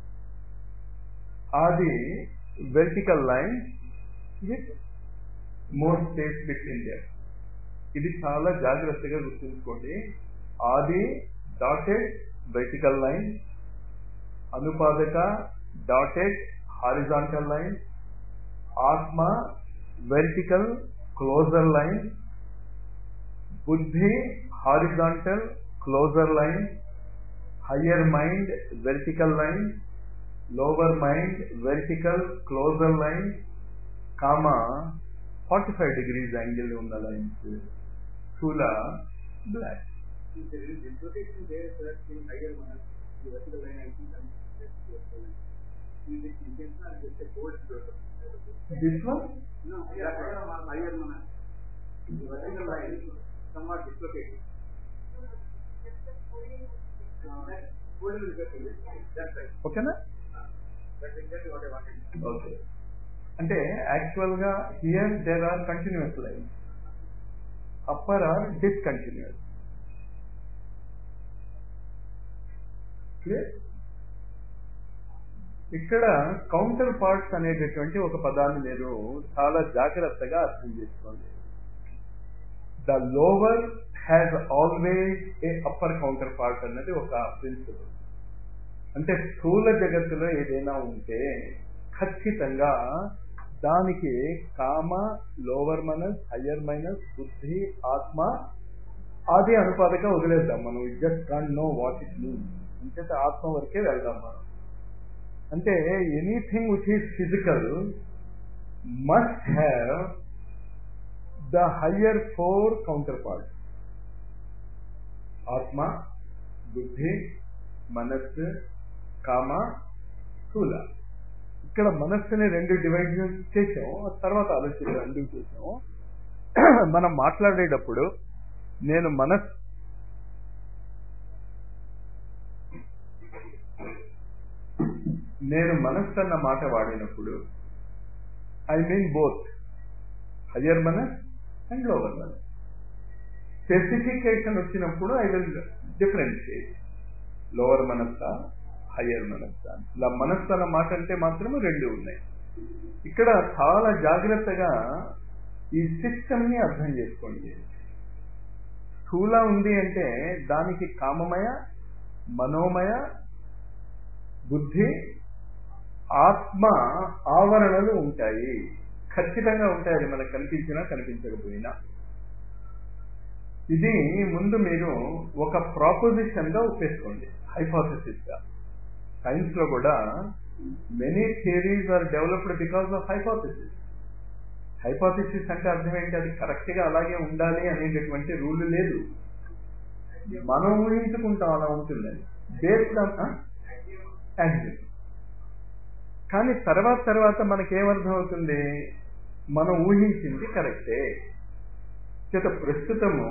అది vertical line with more space between them. ఇది చాలా జాగ్రత్తగా గుర్తుంచుకోండి. ఆది డాటెడ్ వెర్టికల్ లైన్, అనుపాదక డాటెడ్ హారిజాంటల్ లైన్, ఆత్మ వెర్టికల్ క్లోజర్ లైన్, బుద్ధి horizontal closer line, higher mind vertical line, lower mind vertical closer line, కామా ఫార్టీ ఫైవ్ డిగ్రీస్ యాంగిల్ ఉన్న లైన్స్, స్థూల black. This one? No, yeah, higher mana. The vertical line is somewhat dislocated. Okay na? That's exactly what I wanted. Okay. అంటే actual గా here there are continuous lines, upper or discontinuous. Clear? ఇక్కడ counter parts అనేటటువంటి ఒక పదాన్ని మీరు చాలా జాగ్రత్తగా అర్థం చేసుకోండి. The lower has always a upper counter part అన్నది ఒక ప్రిన్సిపల్. అంటే స్థూల జగత్తులో ఏదైనా ఉంటే ఖచ్చితంగా దానికి కామ, లోవర్ మైనస్, హయ్యర్ మైనస్, బుద్ధి, ఆత్మ ఆది అనుపాదక వదిలేద్దాం మనం. It just can't know what it means. అంటే ఆత్మ వరకే వెళ్దాం మనం. అంటే anything which is physical must have the higher four counter part: ఆత్మ, బుద్ధి, మనస్సు, కామ, స్థూల. ఇక్కడ మనస్సుని రెండు డివైజన్ చేసాం, తర్వాత ఆలోచించాం ఎందుకు చేసాము. మనం మాట్లాడేటప్పుడు నేను మనస్ నేను మనస్సు అన్న మాట వాడినప్పుడు ఐ మీన్ బోత్ హయ్యర్ మనస్ అండ్ లోవర్ మనస్. స్పెసిఫికేషన్ వచ్చినప్పుడు ఐ విల్ డిఫరెన్షియేట్ లోవర్ మనస్సా, హయ్యర్ మనస్సా. ఇలా మనస్సు అన్న మాట అంటే మాత్రం రెండు ఉన్నాయి. ఇక్కడ చాలా జాగ్రత్తగా ఈ సిస్టమ్ని అర్థం చేసుకోండి. స్థూల ఉంది అంటే దానికి కామమయ, మనోమయ, బుద్ధి, ఆత్మ ఆవరణలు ఉంటాయి. ఖచ్చితంగా ఉంటాయి. అది మనకు కనిపించినా కనిపించకపోయినా. ఇది ముందు మీరు ఒక ప్రాపోజిషన్ గా ఒప్పేసుకోండి, హైపోథెసిస్ గా. సైన్స్ లో కూడా many theories are developed because of hypothesis. Hypothesis అంటే అర్థం ఏంటి? అది కరెక్ట్ గా అలాగే ఉండాలి అనేటటువంటి రూల్ లేదు. మనం ఊహించుకుంటాం అలా ఉంటుందని, బేస్డ్ ఆన్ యాక్సిడెంట్. కానీ తర్వాత తర్వాత మనకేమర్థం అవుతుంది? మనం ఊహించింది కరెక్టే. చేత ప్రస్తుతము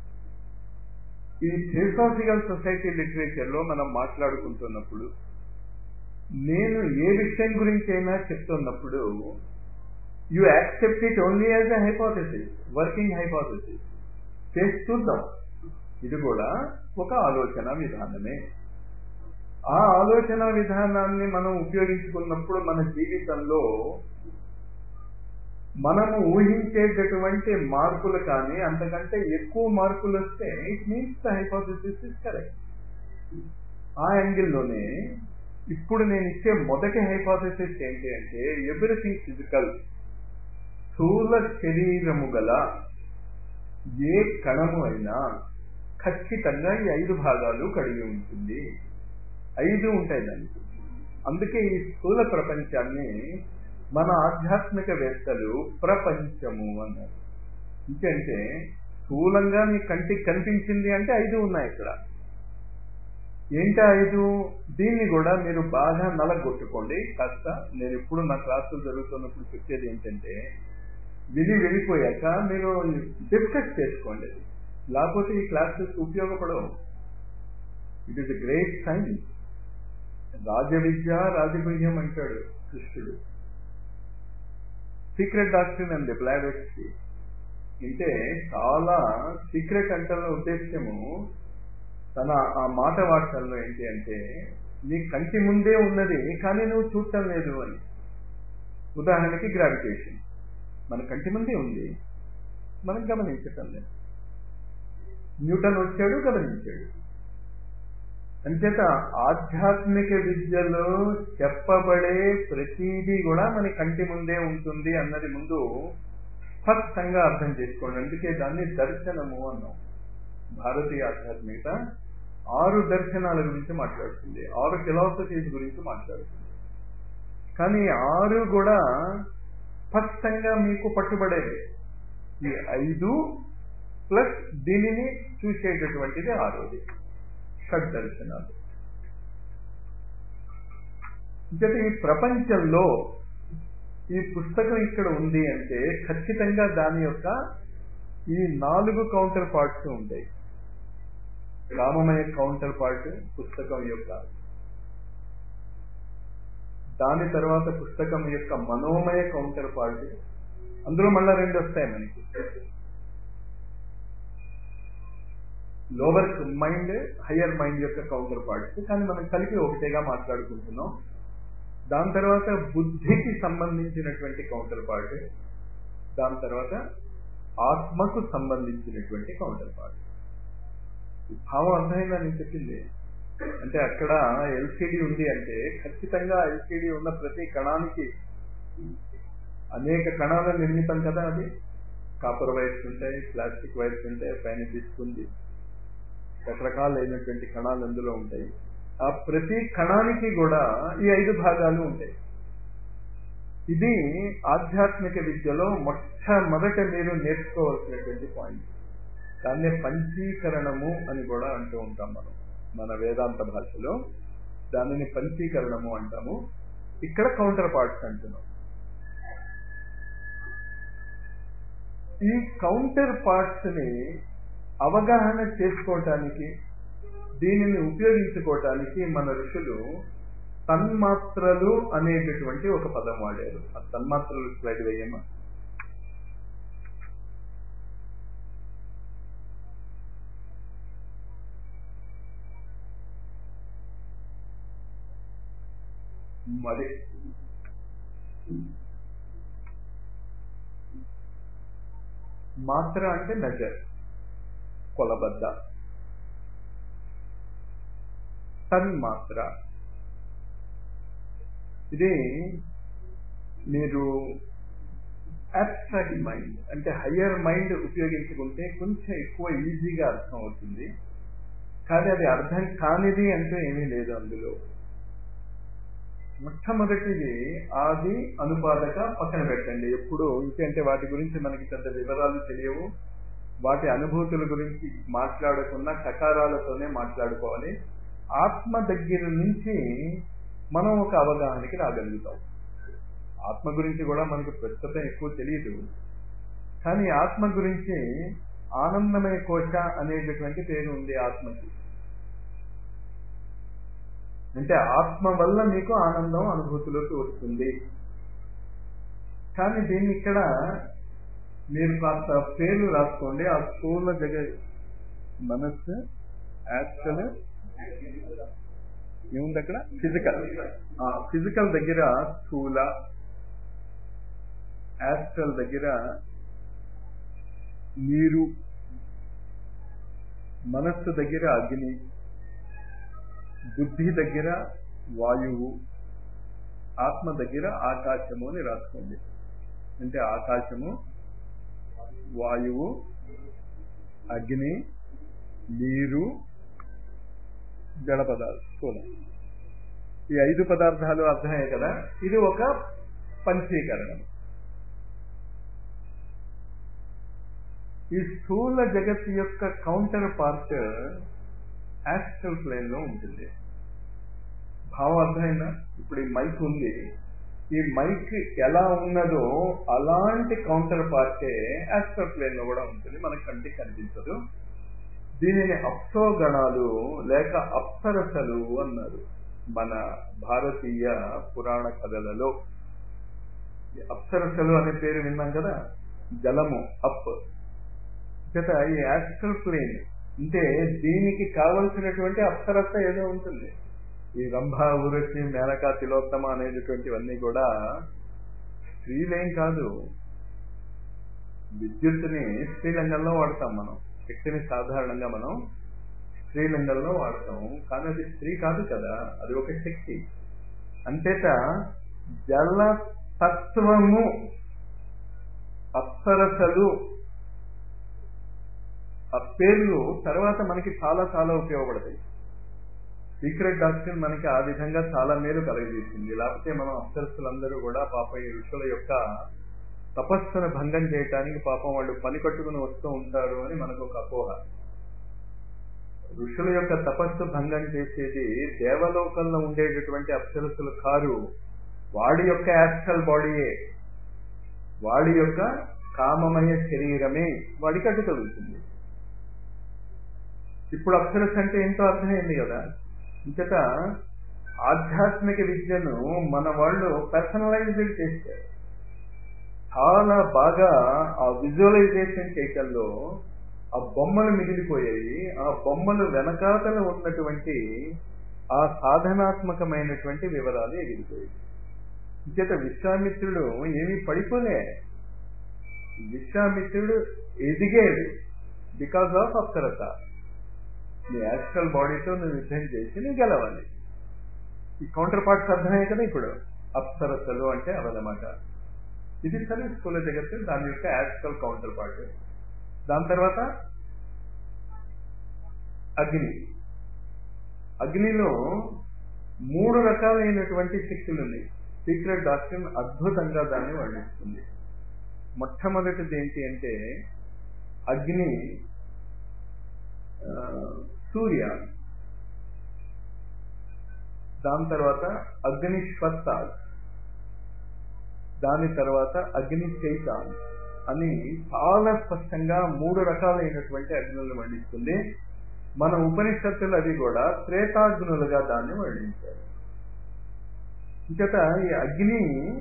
ఈ థియోసాఫికల్ సొసైటీ లిటరేచర్లో మనం మాట్లాడుకుంటున్నప్పుడు, నేను ఏ విషయం గురించి అయినా చెప్తున్నప్పుడు you accept it only as a hypothesis, working hypothesis. చేసి చూద్దాం. ఇది కూడా ఒక ఆలోచన విధానమే. ఆ ఆలోచన విధానాన్ని మనం ఉపయోగించుకున్నప్పుడు మన జీవితంలో మనము ఊహించేటటువంటి మార్పులు కానీ అంతకంటే ఎక్కువ మార్పులు వస్తే it means the hypothesis is correct. ఆ యాంగిల్లోనే ఇప్పుడు నేను ఇచ్చే మొదటి హైపోథెసిస్ ఏంటి అంటే, ఎవ్రీథింగ్ ఫిజికల్, స్థూల శరీరము గల ఏ కణము అయినా ఖచ్చితంగా ఈ ఐదు భాగాలు కలిగి ఉంటుంది. ఐదు ఉంటాయి దానికి. అందుకే ఈ స్థూల ప్రపంచాన్ని మన ఆధ్యాత్మిక వేత్తలు ప్రపంచము అన్నారు. ఇంకంటే స్థూలంగా మీ కంటికి కనిపించింది అంటే ఐదు ఉన్నాయి ఇక్కడ. ఏంటా ఐదు? దీన్ని కూడా మీరు బాగా నలగొట్టుకోండి కాస్త. నేను ఇప్పుడు నా క్లాసులు జరుగుతున్నప్పుడు చెప్పేది ఏంటంటే, విని వెళ్ళిపోయాక మీరు డిస్కస్ చేసుకోండి. లేకపోతే ఈ క్లాసెస్ ఉపయోగపడవు. It is a great science. రాజ విద్య రాజగుహ్యం అంటాడు కృష్ణుడు. సీక్రెట్ డాక్ట్రిన్ అండి బ్లాడెట్స్కి. అంటే చాలా సీక్రెట్ అంటే ఉద్దేశ్యము తన ఆ మాట వార్తల్లో ఏంటి అంటే, నీ కంటి ముందే ఉన్నది కానీ నువ్వు చూడటం లేదు అని. ఉదాహరణకి గ్రావిటేషన్ మన కంటి ముందే ఉంది, మనం గమనించటం లేదు. న్యూటన్ వచ్చాడు, గమనించాడు. అంచేత ఆధ్యాత్మిక విద్యలో చెప్పబడే ప్రతిదీ కూడా మన కంటి ముందే ఉంటుంది అన్నది ముందు స్పష్టంగా అర్థం చేసుకోండి. అందుకే దాన్ని దర్శనము అన్నాం. భారతీయ ఆధ్యాత్మికత ఆరు దర్శనాల గురించి మాట్లాడుతుంది, ఆరు ఫిలాసఫీస్ గురించి మాట్లాడుతుంది. కానీ ఆరు కూడా స్పష్టంగా మీకు పట్టుబడేవి. ఈ ఐదు ప్లస్ దీనిని చూసేటటువంటిది ఆరోది, షడ్ దర్శనాలు. అంటే ఈ ప్రపంచంలో ఈ పుస్తకం ఇక్కడ ఉంది అంటే ఖచ్చితంగా దాని యొక్క ఈ నాలుగు కౌంటర్ పార్ట్స్ ఉంటాయి. రామమయ కౌంటర్ పార్ట్ పుస్తకం యొక్క, దాని తర్వాత పుస్తకం యొక్క మనోమయ కౌంటర్ పార్ట్. అందులో మళ్ళా రెండు వస్తాయి మనకి, లోవర్ మైండ్, హయ్యర్ మైండ్ యొక్క కౌంటర్ పార్ట్స్. కానీ మనం కలిపి ఒకటేగా మాట్లాడుకుంటున్నాం. దాని తర్వాత బుద్ధికి సంబంధించినటువంటి కౌంటర్ పార్ట్, దాని తర్వాత ఆత్మకు సంబంధించినటువంటి కౌంటర్ పార్ట్. భావం అర్థమైందా నేను చెప్పింది? అంటే అక్కడ ఎల్సిడి ఉంది అంటే ఖచ్చితంగా ఎల్సిడి ఉన్న ప్రతి కణానికి అనేక కణాలు నిర్మితం కదా. అది కాపర్ వైర్స్ ఉంటాయి, ప్లాస్టిక్ వైర్స్ ఉంటాయి, పైన డిస్క్ ఉంది, రకరకాలైనటువంటి కణాలు అందులో ఉంటాయి. ఆ ప్రతి కణానికి కూడా ఈ ఐదు భాగాలు ఉంటాయి. ఇది ఆధ్యాత్మిక విద్యలో మొట్టమొదట మీరు నేర్చుకోవాల్సినటువంటి పాయింట్. దాన్నే పంచీకరణము అని కూడా అంటూ ఉంటాం మనం మన వేదాంత భాషలో. దానిని పంచీకరణము అంటాము, ఇక్కడ కౌంటర్ పార్ట్స్ అంటున్నాం. ఈ కౌంటర్ పార్ట్స్ ని అవగాహన చేసుకోవటానికి, దీనిని ఉపయోగించుకోవటానికి మన ఋషులు తన్మాత్రలు అనేటటువంటి ఒక పదం వాడారు. ఆ తన్మాత్రలు స్లైడ్ వేయమ్మా. మరి మాత్ర అంటే మెజర్, కొలబద్ద. తన్మాత్ర ఇది మీరు అబ్స్ట్రాక్ట్ మైండ్ అంటే హయ్యర్ మైండ్ ఉపయోగించుకుంటే కొంచెం ఎక్కువ ఈజీగా అర్థం అవుతుంది. కానీ అది అర్థం కానిది అంటూ ఏమీ లేదు అందులో. మొట్టమొదటిది ఆది అనుపాదక పక్కన పెట్టండి ఎప్పుడు. ఇంకంటే వాటి గురించి మనకి పెద్ద వివరాలు తెలియవు. వాటి అనుభూతుల గురించి మాట్లాడకుండా కకారాలతోనే మాట్లాడుకోవాలి. ఆత్మ దగ్గర నుంచి మనం ఒక అవగాహనకి రాగలుగుతాం. ఆత్మ గురించి కూడా మనకు ప్రస్తుతం ఎక్కువ తెలియదు, కానీ ఆత్మ గురించి ఆనందమయ కోశ అనేటటువంటి పేరు ఉంది ఆత్మకి. అంటే ఆత్మ వల్ల మీకు ఆనందం అనుభూతిలోకి వస్తుంది. కానీ దీన్ని ఇక్కడ మీరు కాస్త పేర్లు రాసుకోండి. ఆ స్థూల జగ మనస్సు, యాస్ట్రల్ ఏముంది అక్కడ, ఫిజికల్. ఫిజికల్ దగ్గర స్థూల, యాస్ట్రల్ దగ్గర నీరు, మనస్సు దగ్గర అగ్ని, బుద్ధి దగ్గర వాయువు, ఆత్మ దగ్గర ఆకాశము అని రాసుకోండి. అంటే ఆకాశము, వాయువు, అగ్ని, నీరు, జడ పదార్థాలు, స్థూలం. ఈ ఐదు పదార్థాలు అర్థమయ్యాయి కదా. ఇది ఒక పంచీకరణం. ఈ స్థూల జగత్తు యొక్క కౌంటర్ పార్ట్ యాస్ట్రల్ ప్లేన్ లో ఉంటుంది. భావం అర్థమైందా? ఇప్పుడు ఈ మైక్ ఉంది, ఈ మైక్ ఎలా ఉన్నదో అలాంటి కౌంటర్ పార్టే యాస్ట్రల్ ప్లేన్ లో కూడా ఉంటుంది, మనకి కంటికి కనిపించదు. దీనిని అప్సోగణాలు లేక అప్సరసలు అన్నారు మన భారతీయ పురాణ కథలలో. అప్సరసలు అనే పేరు విన్నాం కదా, జలము అప్ చేత. ఈ యాస్ట్రల్ ప్లేన్ అంటే దీనికి కావలసినటువంటి అప్సరస ఏదో ఉంటుంది. ఈ రంభ, ఊరచి, మేనక, తిలోత్తమ అనేటటువంటివన్నీ కూడా స్త్రీలేం కాదు. విద్యుత్తుని స్త్రీలింగంలో వాడతాం మనం, శక్తిని సాధారణంగా మనం స్త్రీలింగంలో వాడతాం, కానీ అది స్త్రీ కాదు కదా, అది ఒక శక్తి. అంతేత జల తత్వము అప్సరసలు ఆ పేర్లు తర్వాత మనకి చాలా చాలా ఉపయోగపడతాయి. సీక్రెట్ డాక్టర్ మనకి ఆ విధంగా చాలా మేలు కలగజేసింది. లేకపోతే మనం అప్సరసలందరూ కూడా పాపం ఈ ఋషుల యొక్క తపస్సును భంగం చేయటానికి పాపం వాళ్ళు పని కట్టుకుని వస్తూ ఉంటారు అని మనకు ఒక అపోహ. ఋషుల యొక్క తపస్సు భంగం చేసేది దేవలోకంలో ఉండేటటువంటి అప్సరసులు కారు, వాడి యొక్క యాస్ట్రల్ బాడీయే, వాడి యొక్క కామమయ శరీరమే వాడికి అడ్డు తగులుతుంది. ఇప్పుడు అప్సరస్ అంటే ఏంటో అర్థమైంది కదా. ఇంకట ఆధ్యాత్మిక విద్యను మన వాళ్ళు పర్సనలైజ్డ్ చేశారు. చాలా బాగా ఆ విజువలైజేషన్ చేయటంలో ఆ బొమ్మలు మిగిలిపోయాయి. ఆ బొమ్మలు వెనకాతల ఉన్నటువంటి ఆ సాధనాత్మకమైనటువంటి వివరాలు ఎగిరిపోయాయి. ఇంకేత విశ్వామిత్రుడు ఏమీ పడిపోలే, విశ్వామిత్రుడు ఎదిగాడు బికాస్ ఆఫ్ అప్సరస. నీ యాస్ట్రల్ బాడీతో నువ్వు యుద్ధం చేసి నువ్వు గెలవాలి. ఈ కౌంటర్ పార్ట్స్ అర్థమయ్యాయి కదా. ఇప్పుడు అప్సరసలు అంటే అవన్నమాట. ఇది సరే స్థూల జగత్తు, దాని యొక్క యాస్ట్రల్ కౌంటర్ పార్ట్. దాని తర్వాత అగ్ని. అగ్నిలో మూడు రకాలైనటువంటి శక్తులు ఉన్నాయి. సీక్రెట్ డాక్ట్రిన్ అద్భుతంగా దాన్ని వర్ణిస్తుంది. మొట్టమొదటిది ఏంటి అంటే అగ్ని సూర్య, దాని తర్వాత అగ్ని శ్వత్థ, దాని తర్వాత అగ్ని చైతాన్ అని చాలా స్పష్టంగా మూడు రకాలైనటువంటి అగ్నులను వర్ణిస్తుంది. మన ఉపనిషత్తులు అది కూడా త్రేతాగ్నులుగా దాన్ని వర్ణించారు. ఇంకట ఈ అగ్ని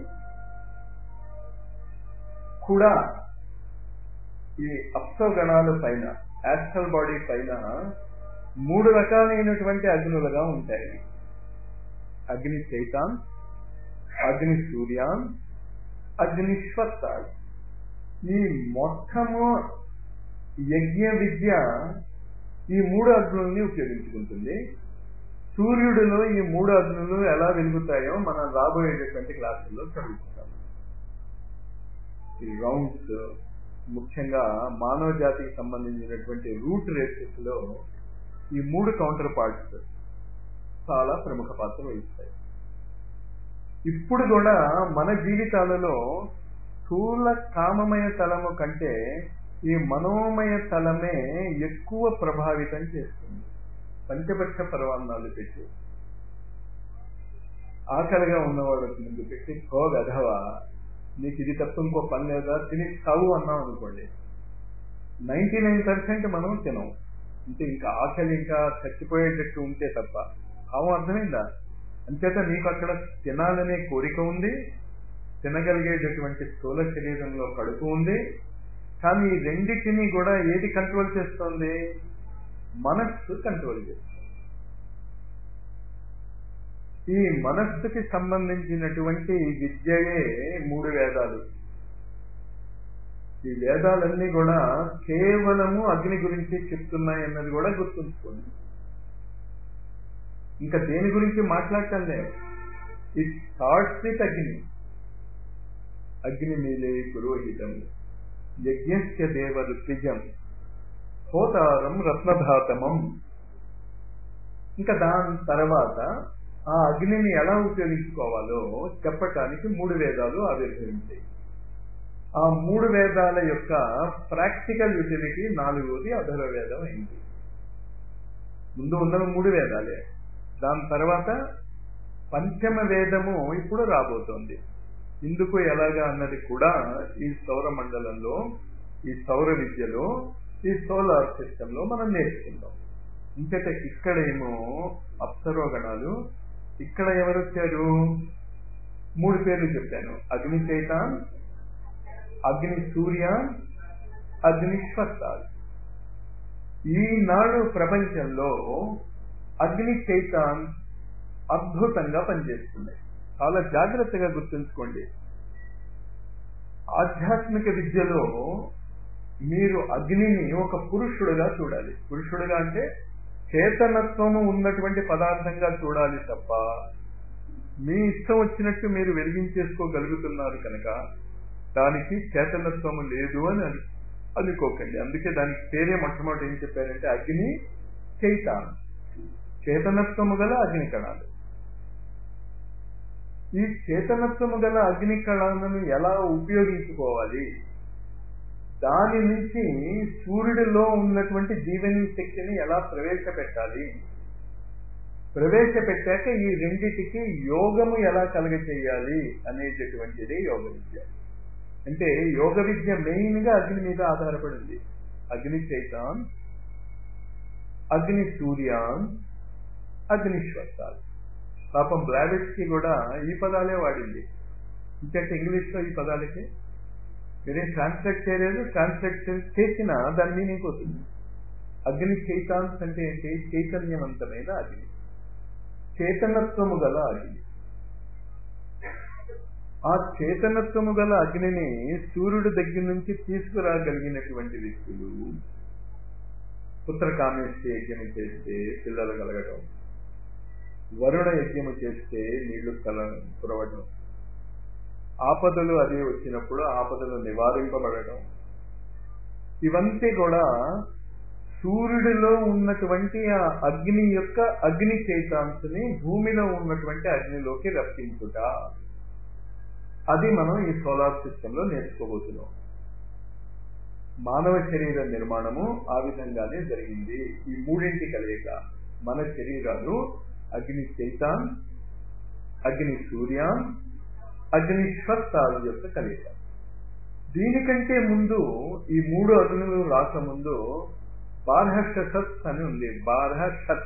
కూడా ఈ అప్సగణాల పైన, యాస్ట్రల్ బాడీ పైన మూడు రకాలైనటువంటి అగ్నులుగా ఉంటాయి. అగ్ని చైతాన్, అగ్ని సూర్యాన్, అగ్ని శ్వత్థ. ఈ మొత్తము యజ్ఞ విద్య ఈ మూడు అగ్నుల్ని ఉపయోగించుకుంటుంది. సూర్యుడిలో ఈ మూడు అగ్నులు ఎలా వెలుగుతాయో మనం రాబోయేటటువంటి క్లాసుల్లో చదువుకుంటాం. ఈ రౌండ్స్ ముఖ్యంగా మానవ జాతికి సంబంధించినటువంటి రూట్ రేసెస్ లో ఈ మూడు కౌంటర్ పార్ట్స్ చాలా ప్రముఖ పాత్ర వహిస్తాయి. ఇప్పుడు కూడా మన జీవితాలలో స్థూల కామమయ తలము కంటే ఈ మనోమయ తలమే ఎక్కువ ప్రభావితం చేస్తుంది. పంచపక్ష పర్వాన్నాలు పెట్టి ఆకలిగా ఉన్నవాళ్ళకి ముందు పెట్టి కో గధవా నీకు ఇది తప్ప ఇంకో పని లేదా తిని చావు అన్నాం అనుకోండి, నైంటీ నైన్ పర్సెంట్ మనం తినం. అంటే ఇంకా ఆకలి ఇంకా చచ్చిపోయేటట్టు ఉంటే తప్ప. భావం అర్థమైందా? అంచేత నీకు అక్కడ తినాలనే కోరిక ఉంది, తినగలిగేటటువంటి స్థూల శరీరంలో కడుపు ఉంది. కానీ ఈ రెండింటినీ కూడా ఏది కంట్రోల్ చేస్తోంది? మనస్సు కంట్రోల్ చేస్తుంది. ఈ మనస్సుకి సంబంధించినటువంటి విద్యయే మూడు వేదాలు. ఈ వేదాలన్నీ కూడా కేవలము అగ్ని గురించి చెప్తున్నాయి అన్నది కూడా గుర్తుంచుకోండి. ఇంకా దేని గురించి మాట్లాడటం లేదు. ఇట్ స్టార్ట్స్ విత్ అగ్ని. అగ్ని మీలే పురోహితం యజ్ఞస్య దేవరు త్రిజం హోతారం రత్నధాతమం. ఇంకా దాని తర్వాత ఆ అగ్నిని ఎలా ఉపయోగించుకోవాలో చెప్పటానికి మూడు వేదాలు ఆవిర్భవించాయి. ఆ మూడు వేదాల యొక్క ప్రాక్టికల్ యూటిలిటీ నాలుగోది అధర్వ వేదం అయింది. ముందు ఉన్నవి మూడు వేదాలే. దాని తర్వాత పంచమ వేదము ఇప్పుడు రాబోతోంది. ఇందుకు ఎలాగా అన్నది కూడా ఈ సౌర మండలంలో, ఈ సౌర విద్యలో, ఈ సోలార్ సిస్టమ్ లో మనం నేర్చుకుందాం. ఇంకట ఇక్కడేమో అప్సరోగణాలు, ఇక్కడ ఎవరు వచ్చారు? మూడు పేర్లు చెప్పాను. అగ్ని చైతాన్, అగ్ని సూర్య, అగ్ని శ్వత్థ. ఈనాడు ప్రపంచంలో అగ్ని చైతాన్ అద్భుతంగా పనిచేస్తున్నాయి. చాలా జాగ్రత్తగా గుర్తుంచుకోండి. ఆధ్యాత్మిక విద్యలో మీరు అగ్నిని ఒక పురుషుడుగా చూడాలి. పురుషుడుగా అంటే చేతనత్వము ఉన్నటువంటి పదార్థంగా చూడాలి తప్ప మీ ఇష్టం వచ్చినట్టు మీరు వెలిగించేసుకోగలుగుతున్నారు కనుక దానికి చేతనత్వము లేదు అని అనుకోకండి. అందుకే దానికి పేరే మొట్టమొదటి ఏం చెప్పారంటే అగ్ని చైతాన్, చేతనత్వము గల అగ్ని కణాలు. ఈ చేతనత్వము గల అగ్ని కణాలను ఎలా ఉపయోగించుకోవాలి, దాని నుంచి సూర్యుడిలో ఉన్నటువంటి జీవనీ శక్తిని ఎలా ప్రవేశపెట్టాలి, ప్రవేశపెట్టాక ఈ రెండిటికి యోగము ఎలా కలగచేయాలి అనేటటువంటిది యోగ విద్య. అంటే యోగ విద్య మెయిన్ గా అగ్ని మీద ఆధారపడింది. అగ్ని చైతాన్, అగ్ని సూర్యాన్, అగ్ని శ్వత్థ. పాపం బ్లావెట్స్కి కూడా ఈ పదాలే వాడింది. ఇంకంటే ఇంగ్లీష్ లో ఈ పదాలకి మీరేం ట్రాన్స్లేట్ చేయలేదు. ట్రాన్స్లేట్ చేసినా దాని మీనింగ్ పోతుంది. అగ్ని చైతాన్స్ అంటే ఏంటి? చైతన్యవంతమైన అగ్ని, చేతనత్వము గల అగ్ని. ఆ చేతనత్వము గల అగ్నిని సూర్యుడి దగ్గర నుంచి తీసుకురాగలిగినటువంటి వ్యక్తులు పుత్రకామేష్టి యజ్ఞం చేస్తే పిల్లలు కలగటం, వరుణ యజ్ఞము చేస్తే నీళ్లు కల కురవడం, ఆపదలు అది వచ్చినప్పుడు ఆపదలు నివారింపబడటం, ఇవంతా కూడా సూర్యుడిలో ఉన్నటువంటి ఆ అగ్ని యొక్క అగ్ని చైతాంశని భూమిలో ఉన్నటువంటి అగ్నిలోకి రప్పించుట. అది మనం ఈ సోలార్ సిస్టంలో నేర్చుకోబోతున్నాం. మానవ శరీర నిర్మాణము ఆ విధంగానే జరిగింది. ఈ మూడింటి కలయిక మన శరీరాలు అగ్ని చైతాన్, అగ్ని సూర్యాన్, అగ్ని శ్వత్తాల యొక్క కలయిక. దీనికంటే ముందు ఈ మూడు అగ్నులు రాకముందు బార్హషత్ అని ఉంది. బార్హషత్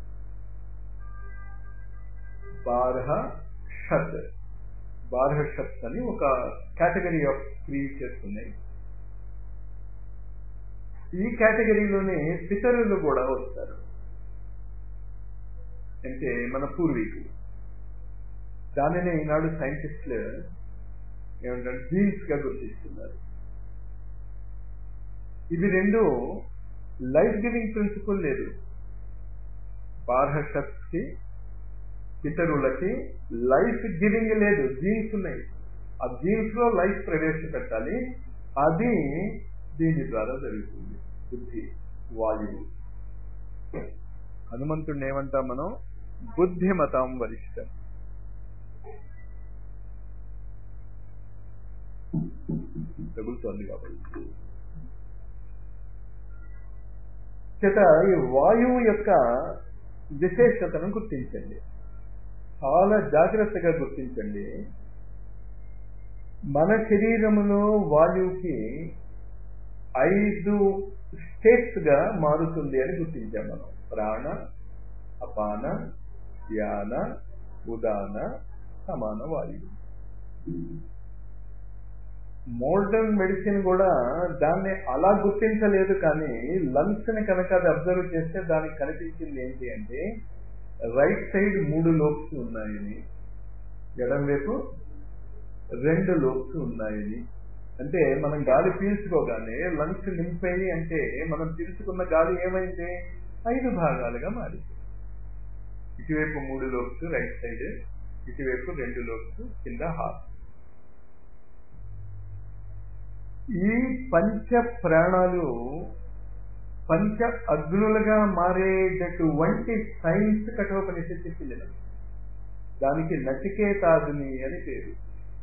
బార్హషత్ బార్హషత్ అని ఒక కేటగిరీ ఆఫ్ క్రియేచర్స్ ఉన్నాయి. ఈ కేటగిరీలోనే పితరులు కూడా వస్తారు, అంటే మన పూర్వీకులు. దానినే ఈనాడు సైంటిస్టులు ఏమంటారు, జీన్స్ గా గుర్తిస్తున్నారు. ఇవి రెండు లైఫ్ గివింగ్ ప్రిన్సిపల్ లేదు. బార్హషత్కి పితరులకి లైఫ్ గివింగ్ లేదు, జీన్స్ ఉన్నాయి. ఆ జీన్స్ లో లైఫ్ ప్రవేశపెట్టాలి. అది దీని ద్వారా జరుగుతుంది. బుద్ధి, వాయువు. హనుమంతుడిని ఏమంటాం మనం? బుద్ధిమతాం వరిష్టం. తగులుతోంది కాబట్టి చేత ఈ వాయువు యొక్క విశేషతను గుర్తించండి, చాలా జాగ్రత్తగా గుర్తించండి. మన శరీరములో వాయువుకి ఐదు స్టేట్స్ గా మారుతుంది అని గుర్తించాం మనం. ప్రాణ, అపాన, యాన, ఉదాన, సమాన వాయువు. మోడర్న్ మెడిసిన్ కూడా దాన్ని అలా గుర్తించలేదు, కానీ లంగ్స్ ని కనుక అది అబ్జర్వ్ చేస్తే దానికి కనిపించింది ఏంటి అంటే రైట్ సైడ్ మూడు లోబ్స్ ఉన్నాయని, ఎడం వైపు రెండు లోబ్స్ ఉన్నాయని. అంటే మనం గాలి పీల్చుకోగానే లంగ్స్ నింపాయి అంటే మనం పీల్చుకున్న గాలి ఏమైంది? ఐదు భాగాలుగా మారింది. ఇటువైపు మూడు లోబ్స్ రైట్ సైడ్, ఇటువైపు రెండు లోబ్స్ కింద హాఫ్. ఈ పంచ ప్రాణాలు పంచ అగ్నులుగా మారేటటువంటి సైన్స్ కఠోపనిషత్తు చెప్పింది. దానికి నచికేతాగ్ని అని పేరు,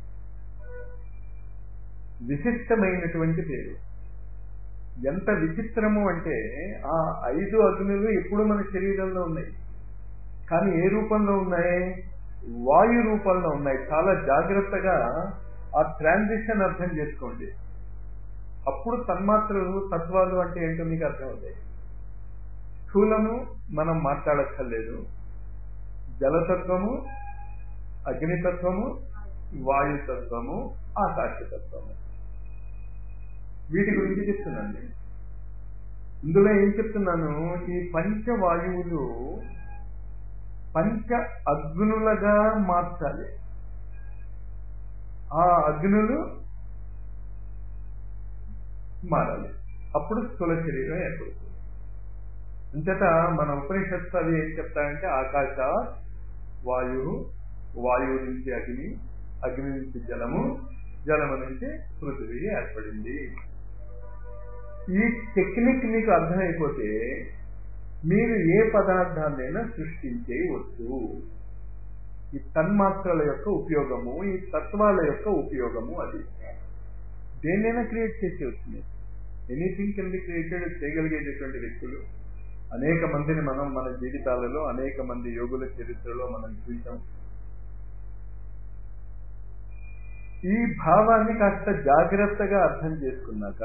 విశిష్టమైనటువంటి పేరు. ఎంత విచిత్రము అంటే ఆ ఐదు అగ్నులు ఎప్పుడు మన శరీరంలో ఉన్నాయి, కానీ ఏ రూపంలో ఉన్నాయి? వాయు రూపంలో ఉన్నాయి. చాలా జాగ్రత్తగా ఆ ట్రాన్సిషన్ అర్థం చేసుకోండి. అప్పుడు తన్మాత్రలు, తత్వాలు అంటే ఏంటో మీకు అర్థమవుతాయి. స్థూలము మనం మాట్లాడక్కర్లేదు, జలతత్వము, అగ్నితత్వము, వాయుతత్వము, ఆకాశతత్వము, వీటి గురించి చెప్తున్నాను నేను. ఇందులో ఏం చెప్తున్నాను? ఈ పంచవాయువులు పంచ అగ్నులుగా మార్చాలి. ఆ అగ్నులు మారాలి, అప్పుడు స్థూల శరీరం ఏర్పడుతుంది. అంతేత మన ఉపనిషత్తు అవి ఏం చెప్తాయంటే ఆకాశ వాయువు, వాయువు నుంచి అగ్ని, అగ్ని నుంచి జలము, జలము నుంచి పృథివీ ఏర్పడింది. ఈ టెక్నిక్ మీకు అర్థమైపోతే మీరు ఏ పదార్థాన్నైనా సృష్టించేయవచ్చు. ఈ తన్మాత్రల యొక్క ఉపయోగము, ఈ తత్వాల యొక్క ఉపయోగము అది. దేన్నైనా క్రియేట్ చేసేవచ్చు మీరు. ఎనీథింగ్ కెన్ బి క్రియేటెడ్ చేయగలిగేటటువంటి వ్యక్తులు అనేక మందిని మనం మన జీవితాలలో, అనేక మంది యోగుల చరిత్రలో మనం చూసాం. ఈ భావాన్ని కాస్త జాగ్రత్తగా అర్థం చేసుకున్నాక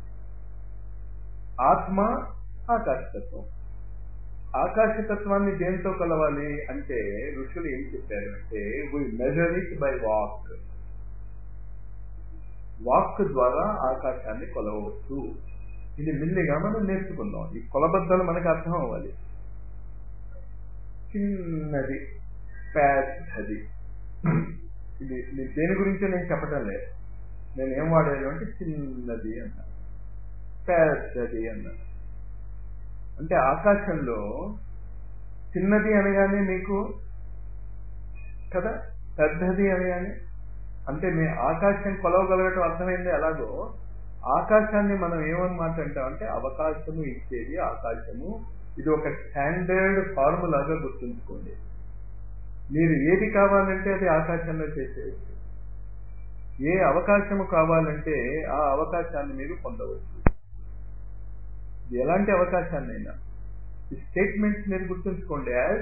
ఆత్మ ఆకాశతత్వం. ఆకాశతత్వాన్ని దేంతో కలవాలి అంటే ఋషులు ఏం చెప్పారు అంటే వి మెజర్ ఇట్ బై వాక్. వాక్ ద్వారా ఆకాశాన్ని కొలవచ్చు. ఇది మెల్లిగా మనం నేర్చుకుందాం. ఈ కొలబద్దలు మనకు అర్థం అవ్వాలి. చిన్నది, పెద్దది, ఇది నేను దేని గురించి నేను చెప్పటం లేదు. నేను ఏం వాడాను అంటే చిన్నది అన్నా, పెద్దది అన్నా. అంటే ఆకాశంలో చిన్నది అనగానే మీకు కదా, పెద్దది అనగానే అంటే మీ ఆకాశం కొలవగలగటం అర్థమైంది. ఎలాగో ఆకాశాన్ని మనం ఏమన్నమాట అంటాం అంటే అవకాశము ఇచ్చేది ఆకాశము. ఇది ఒక స్టాండర్డ్ ఫార్ములాగా గుర్తుంచుకోండి. మీరు ఏది కావాలంటే అది ఆకాశంలో చేసేయచ్చు. ఏ అవకాశము కావాలంటే ఆ అవకాశాన్ని మీరు పొందవచ్చు. ఎలాంటి అవకాశాన్నైనా ఈ స్టేట్మెంట్స్ మీరు గుర్తుంచుకోండి. As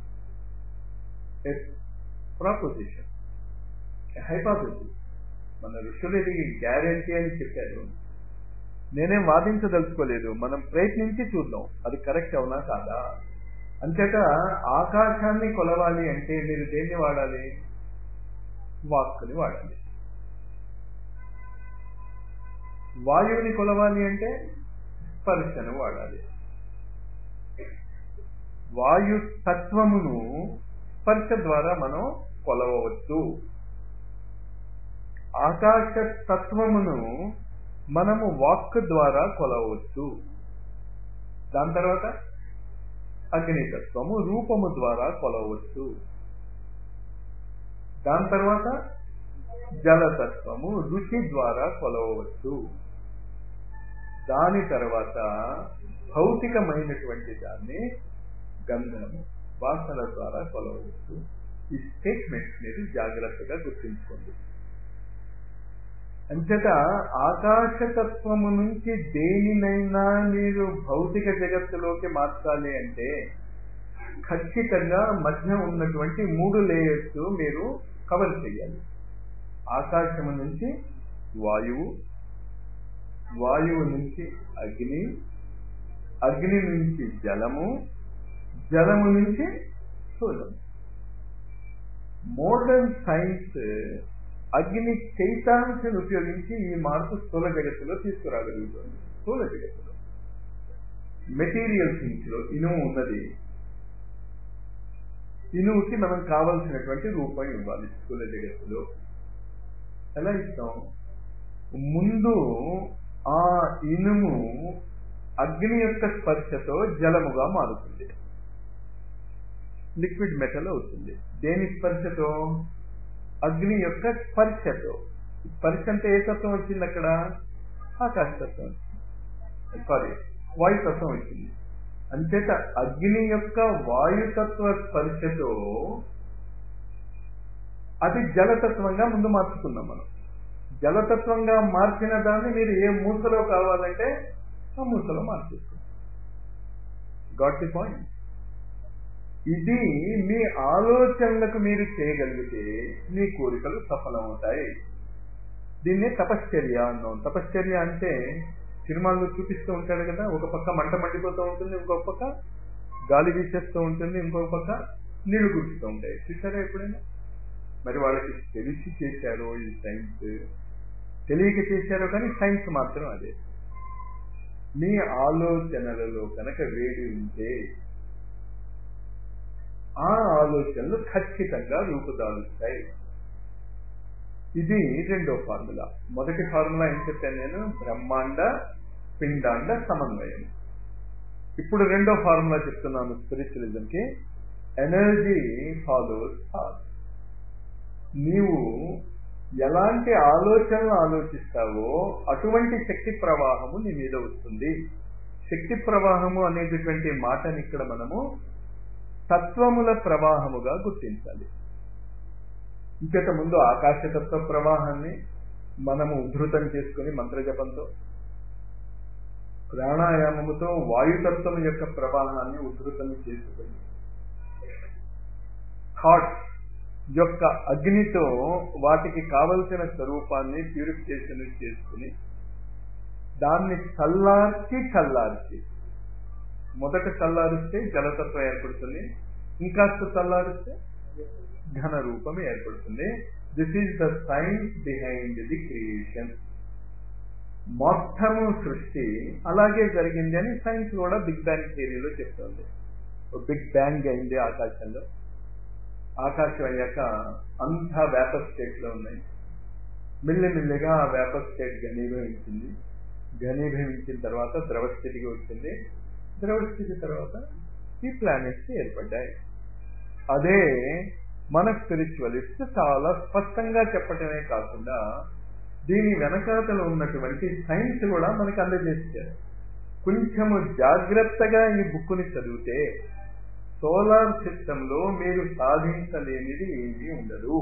a proposition, hypothesis. మన ఋషులు ఇది గ్యారంటీ అని చెప్పారు. నేనేం వాదించదలుచుకోలేదు, మనం ప్రయత్నించి చూద్దాం అది కరెక్ట్ అవునా కాదా. అంతేత ఆకాశాన్ని కొలవాలి అంటే మీరు దేన్ని వాడాలి? వాక్కుని వాడాలి. వాయువుని కొలవాలి అంటే స్పర్శను వాడాలి. వాయు తత్వమును స్పర్శ ద్వారా మనం కొలవవచ్చు. ఆకాశ తత్వమును మనము వాక్ ద్వారా కొలవచ్చు. దాని తర్వాత అగ్నితత్వము రూపము ద్వారా కొలవచ్చు. దాని తర్వాత జలతత్వము రుచి ద్వారా కొలవచ్చు. దాని తర్వాత భౌతికమైనటువంటి దాన్ని గంధము వాసన ద్వారా కొలవచ్చు. ఈ స్టేట్మెంట్స్ మీరు జాగ్రత్తగా గుర్తుంచుకోండి. అంతేత ఆకాశతత్వము నుంచి దేనినైనా మీరు భౌతిక జగత్తులోకి మార్చాలి అంటే ఖచ్చితంగా మధ్య ఉన్నటువంటి మూడు లేయర్స్ మీరు కవర్ చేయాలి. ఆకాశము నుంచి వాయువు, వాయువు నుంచి అగ్ని, అగ్ని నుంచి జలము, జలము నుంచి స్థూలము. మోడర్న్ సైన్స్ అగ్ని చైతన్యాన్ని ఉపయోగించి ఈ మార్పు స్థూల జగత్తులో తీసుకురాగలుగుతుంది. స్థూల జగత్తులో మెటీరియల్ థింగ్స్ లో ఇనుము ఉన్నది. ఇనుముకి మనం కావలసినటువంటి రూపం ఇవ్వాలి. స్థూల జగత్తులో ఎలా ఇస్తాం? ముందు ఆ ఇనుము అగ్ని యొక్క స్పర్శతో జలముగా మారుతుంది, లిక్విడ్ మెటల్ అవుతుంది. దేని స్పర్శతో? అగ్ని యొక్క స్పర్శతో. స్పర్శ అంటే ఏ తత్వం వచ్చింది అక్కడ? ఆకాశతత్వం, సారీ వాయుతత్వం వచ్చింది. అంతేత అగ్ని యొక్క వాయుతత్వ స్పర్శతో అది జలతత్వంగా ముందు మార్చుకున్నాం మనం. జలతత్వంగా మార్చిన దాన్ని మీరు ఏ మూసలో కావాలంటే ఆ మూసలో మార్చేసుకున్నాం. Got the point. ఇది మీ ఆలోచనలకు మీరు చేయగలిగితే మీ కోరికలు సఫలమవుతాయి. దీన్నే తపశ్చర్య అన్నాం. తపశ్చర్య అంటే సినిమాల్లో చూపిస్తూ ఉంటాడు కదా, ఒక పక్క మంట మండిపోతూ ఉంటుంది, ఇంకొక పక్క గాలి వీసేస్తూ ఉంటుంది, ఇంకొక పక్క నీళ్లు కురుస్తూ ఉంటాయి. చూసారా ఎప్పుడైనా? మరి వాళ్ళకి తెలిసి చేశారో ఈ సైన్స్, తెలియక చేశారో కానీ సైన్స్ మాత్రం అదే. మీ ఆలోచనలలో కనుక వేడి ఉంటే ఆ ఆలోచనలు ఖచ్చితంగా రూపుదాలుస్తాయి. ఇది రెండో ఫార్ములా. మొదటి ఫార్ములా ఏం చెప్పాను నేను? బ్రహ్మాండ పిండాండ సమన్వయం. ఇప్పుడు రెండో ఫార్ములా చెప్తున్నాను స్పిరిచువలిజంకి. Energy follows thought. నీవు ఎలాంటి ఆలోచనలు ఆలోచిస్తావో అటువంటి శక్తి ప్రవాహము నీ మీద వస్తుంది. శక్తి ప్రవాహము అనేటటువంటి మాటని ఇక్కడ మనము తత్వముల ప్రవాహముగా గుర్తించాలి. ఇంకట ముందు ఆకాశతత్వ ప్రవాహాన్ని మనము ఉద్ధృతం చేసుకుని మంత్రజపంతో, ప్రాణాయామముతో వాయుతత్వం యొక్క ప్రవాహాన్ని ఉద్ధృతం చేసుకుని, థాట్స్ యొక్క అగ్నితో వాటికి కావలసిన స్వరూపాన్ని ప్యూరిఫికేషన్ చేసుకుని దాన్ని చల్లార్చి చల్లార్చి మొదట చల్లారిస్తే జలతత్వం ఏర్పడుతుంది, ఇంకాస్త చల్లారిస్తే ఘన రూపం ఏర్పడుతుంది. This is the science behind the creation. మొత్తము సృష్టి అలాగే జరిగింది అని సైన్స్ కూడా బిగ్ బ్యాంగ్ థియరీలో చెప్తుంది. బిగ్ బ్యాంగ్ అయింది ఆకాశంలో. ఆకాశం అయ్యాక అంతా వేపర్ స్టేట్ లో ఉన్నాయి. మెల్లిమెల్లిగా ఆ వేపర్ స్టేట్ ఘనీభవించింది. ఘనీభవించిన తర్వాత ద్రవ స్థితికి వచ్చింది. ద్రవ స్థితి తర్వాత ఈ ప్లానెట్స్ ఏర్పడ్డాయి. అదే మన స్పిరిచువలిస్ట్ చాలా స్పష్టంగా చెప్పటమే కాకుండా దీని వెనకాతలు ఉన్నటువంటి సైన్స్ కూడా మనకు అందజేస్తారు. కొంచెము జాగ్రత్తగా ఈ బుక్ని చదివితే సోలార్ సిస్టంలో మీరు సాధించలేనిది ఏమీ ఉండదు.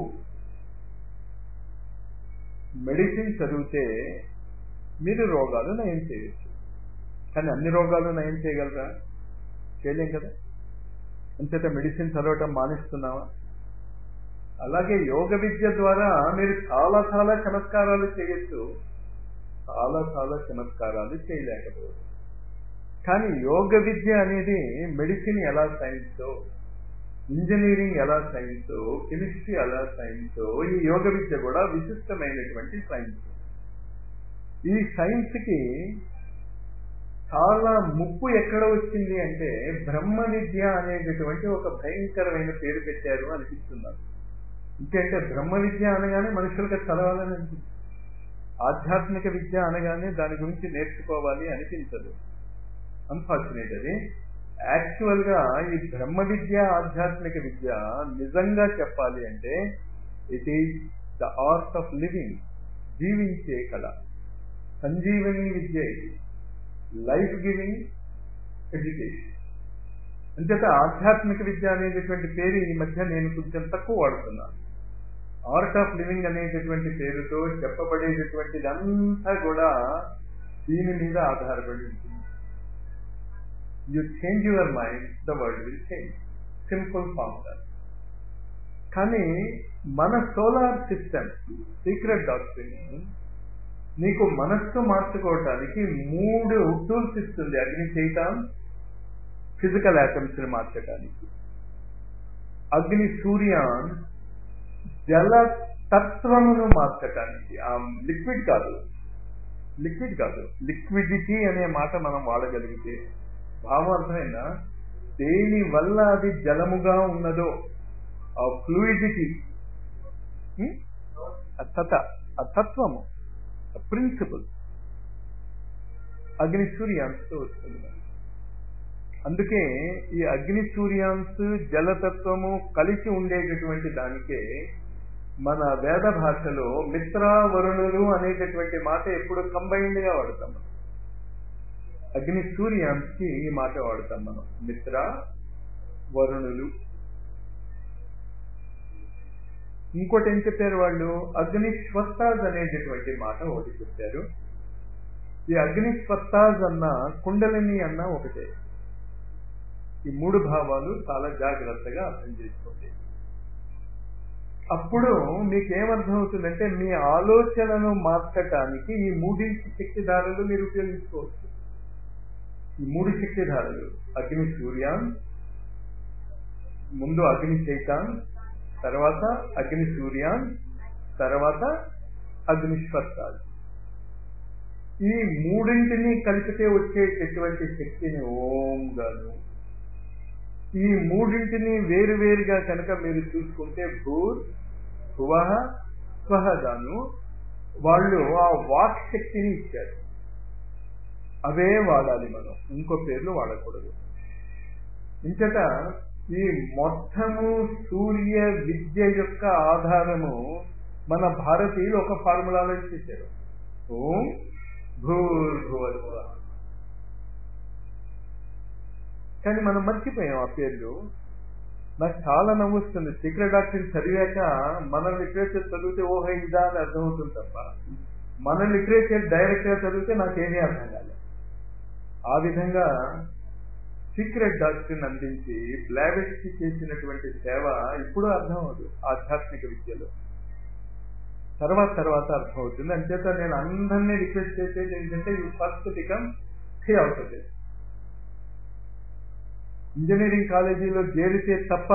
మెడిసిన్ చదివితే మీరు రోగాలు నయం చేయొచ్చు, కానీ అన్ని రోగాలు నయం చేయగలరా? చేయలేం కదా. అంచేత మెడిసిన్ చదవటం మానేస్తున్నావా? అలాగే యోగ విద్య ద్వారా మీరు చాలా చాలా చమత్కారాలు చేయొచ్చు, చాలా చాలా చమత్కారాలు చేయలేకపోవచ్చు. కానీ యోగ విద్య అనేది మెడిసిన్ ఎలా సైన్సో, ఇంజనీరింగ్ ఎలా సైన్సో, కెమిస్ట్రీ ఎలా సైన్సో, ఈ యోగ విద్య కూడా విశిష్టమైనటువంటి సైన్స్. ఈ సైన్స్కి చాలా ముప్పు ఎక్కడ వచ్చింది అంటే బ్రహ్మ విద్య అనేటటువంటి ఒక భయంకరమైన పేరు పెట్టారు అనిపిస్తున్నారు. ఇంకంటే బ్రహ్మ విద్య అనగానే మనుషులకు చదవాలని అనిపిస్తుంది, ఆధ్యాత్మిక విద్య అనగానే దాని గురించి నేర్చుకోవాలి అనిపించదు. అన్ఫార్చునేట్ అది. యాక్చువల్గా ఈ బ్రహ్మ విద్య ఆధ్యాత్మిక విద్య నిజంగా చెప్పాలి అంటే it is the art of living, జీవించే కళ, సంజీవని విద్య, ఇది లైఫ్ గివింగ్ ఎడ్యుకేషన్. అంచేత ఆధ్యాత్మిక విద్య అనేటటువంటి పేరు ఈ మధ్య నేను కొంచెం తక్కువ వాడుతున్నాను. ఆర్ట్ ఆఫ్ లివింగ్ అనేటటువంటి పేరుతో చెప్పబడేటటువంటిది అంతా కూడా దీని మీద ఆధారపడి ఉంటుంది. You change your mind, the world will change. Simple formula. కానీ మన సోలార్ సిస్టమ్ సీక్రెట్ డాక్టరీని నీకు మనస్సు మార్చుకోవటానికి మూడు టూల్స్ ఇస్తుంది. అగ్ని చైతాన్ ఫిజికల్ యాటమ్స్ ని మార్చడానికి, అగ్ని సూర్యాన్ జల తత్వమును మార్చటానికి. ఆ లిక్విడ్ కాదు, లిక్విడ్ కాదు లిక్విడిటీ అనే మాట మనం వాడగలిగితే భావం అర్థమైందా? దేని వల్ల అది జలముగా ఉన్నదో ఆ ఫ్లూయిడిటీ, తత ఆ తత్వము, ప్రిన్సిపల్ అగ్ని సూర్యాంశతో వస్తుంది. అందుకే ఈ అగ్ని సూర్యాంశ జలతత్వము కలిసి ఉండేటటువంటి దానికే మన వేద భాషలో మిత్ర వరుణులు అనేటటువంటి మాట ఎప్పుడు కంబైన్డ్ గా వాడతాం. అగ్ని సూర్యాంశకి ఈ మాట వాడతాం మనం, మిత్ర వరుణులు. ఇంకోటి ఏం చెప్పారు వాళ్ళు? అగ్ని స్వత్తాజ్ అనేటటువంటి మాట ఒకటి చెప్పారు. ఈ అగ్ని స్వత్తాజ్ అన్న కుండలిని అన్న ఒకటే. ఈ మూడు భావాలు చాలా జాగ్రత్తగా అర్థం చేసుకోండి. అప్పుడు మీకేమర్థం అవుతుందంటే మీ ఆలోచనను మార్చటానికి ఈ మూడింటి శక్తిధారలు మీరు ఉపయోగించుకోవచ్చు. ఈ మూడు శక్తిధారలు అగ్ని సూర్యాన్, ముందు అగ్ని చైతాన్, తర్వాత అగ్ని సూర్యాన్, తర్వాత అగ్ని స్వత్తాజ్. ఈ మూడింటిని కలిపితే వచ్చేటటువంటి శక్తిని ఓం గాను, ఈ మూడింటిని వేరువేరుగా కనుక మీరు చూసుకుంటే భూర్ భువః స్వః గాను వాళ్ళు ఆ వాక్ శక్తిని ఇచ్చారు. అవే వాడాలి మనం, ఇంకో పేర్లు వాడకూడదు. ఇంకట ఈ మొత్తము సూర్య విద్య యొక్క ఆధారము మన భారతీయులు ఒక ఫార్ములాలో ఇచ్చేసారు, ఓం భూర్భువస్వః. కానీ మనం మర్చిపోయాం ఆ పేర్లు. నాకు చాలా నవ్వుస్తుంది. సీక్రెట్ డాక్టరీని చదివాక మన లిటరేచర్ చదివితే ఓహో ఇదా అని అర్థమవుతుంది తప్ప మన లిటరేచర్ డైరెక్ట్ గా చదివితే నాకేమీ అర్థం కాలేదు. ఆ విధంగా సీక్రెట్ డాక్టరీని అందించి బ్లావెట్స్కి చేసినటువంటి సేవ ఇప్పుడు అర్థం అవదు ఆధ్యాత్మిక విద్యలో, తర్వాత తర్వాత అర్థమవుతుంది. అంచేత నేను అందరినీ రిక్వెస్ట్ చేసేది ఏంటంటే you first become theosophist. Engineering కాలేజీలో చేరితే తప్ప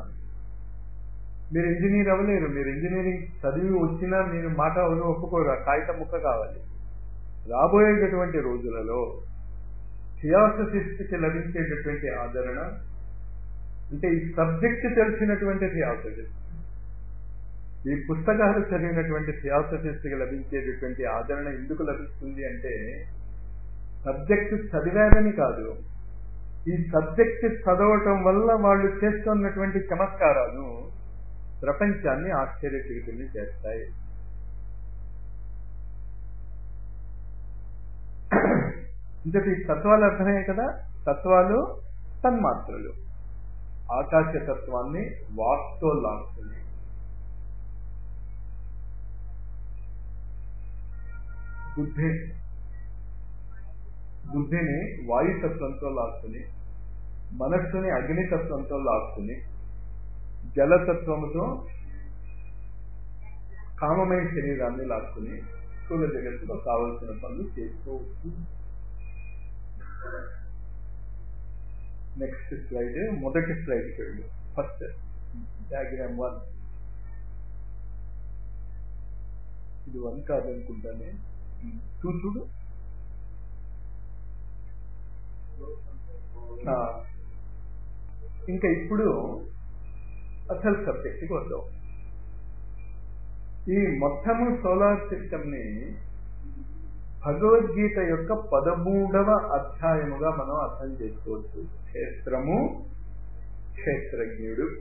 మీరు ఇంజనీర్ అవ్వలేరు. మీరు ఇంజనీరింగ్ చదివి వచ్చినా మీరు మాట అవరు ఒప్పుకోరు, కాగితం ముక్క కావాలి. రాబోయేటటువంటి రోజులలో థియాసఫిస్ట్కి లభించేటటువంటి ఆదరణ అంటే ఈ సబ్జెక్ట్ తెలిసినటువంటి థియాసఫిస్ట్, ఈ పుస్తకాలు చదివినటువంటి థియాసఫిస్ట్కి లభించేటటువంటి ఆదరణ ఎందుకు లభిస్తుంది అంటే సబ్జెక్టు చదివారని కాదు, ఈ సబ్జెక్ట్ చదవటం వల్ల వాళ్ళు చేస్తున్నటువంటి చమత్కారాలు ప్రపంచాన్ని ఆశ్చర్యచకితుల్ని చేస్తాయి. ఇంతటి తత్వాలు అర్థమయ్యాయి కదా. తత్వాలు తన్మాత్రలు. ఆకాశతత్వాన్ని వాక్తో లాక్కుని, బుద్ధి బుద్ధిని వాయుతత్వంతో లాక్కుని, మనస్సుని అగ్నితత్వంతో లాక్కుని, జలతత్వముతో కామమయ శరీరాన్ని లాక్కుని స్థూల జగత్తులో కావలసిన పనులు చేసుకోవచ్చు. నెక్స్ట్ స్లైడ్, మొదటి స్లైడ్ చూడండి. First diagram one. ఇది వన్ కాదనుకుంటానే, టూ చూడు. ఇంకా ఇప్పుడు అసలు సబ్జెక్ట్కి వద్దాం. ఈ మొత్తము సోలార్ సిస్టమ్ ని భగవద్గీత యొక్క పదమూడవ అధ్యాయముగా మనం అర్థం చేసుకోవచ్చు. క్షేత్రము, క్షేత్రజ్ఞుడు.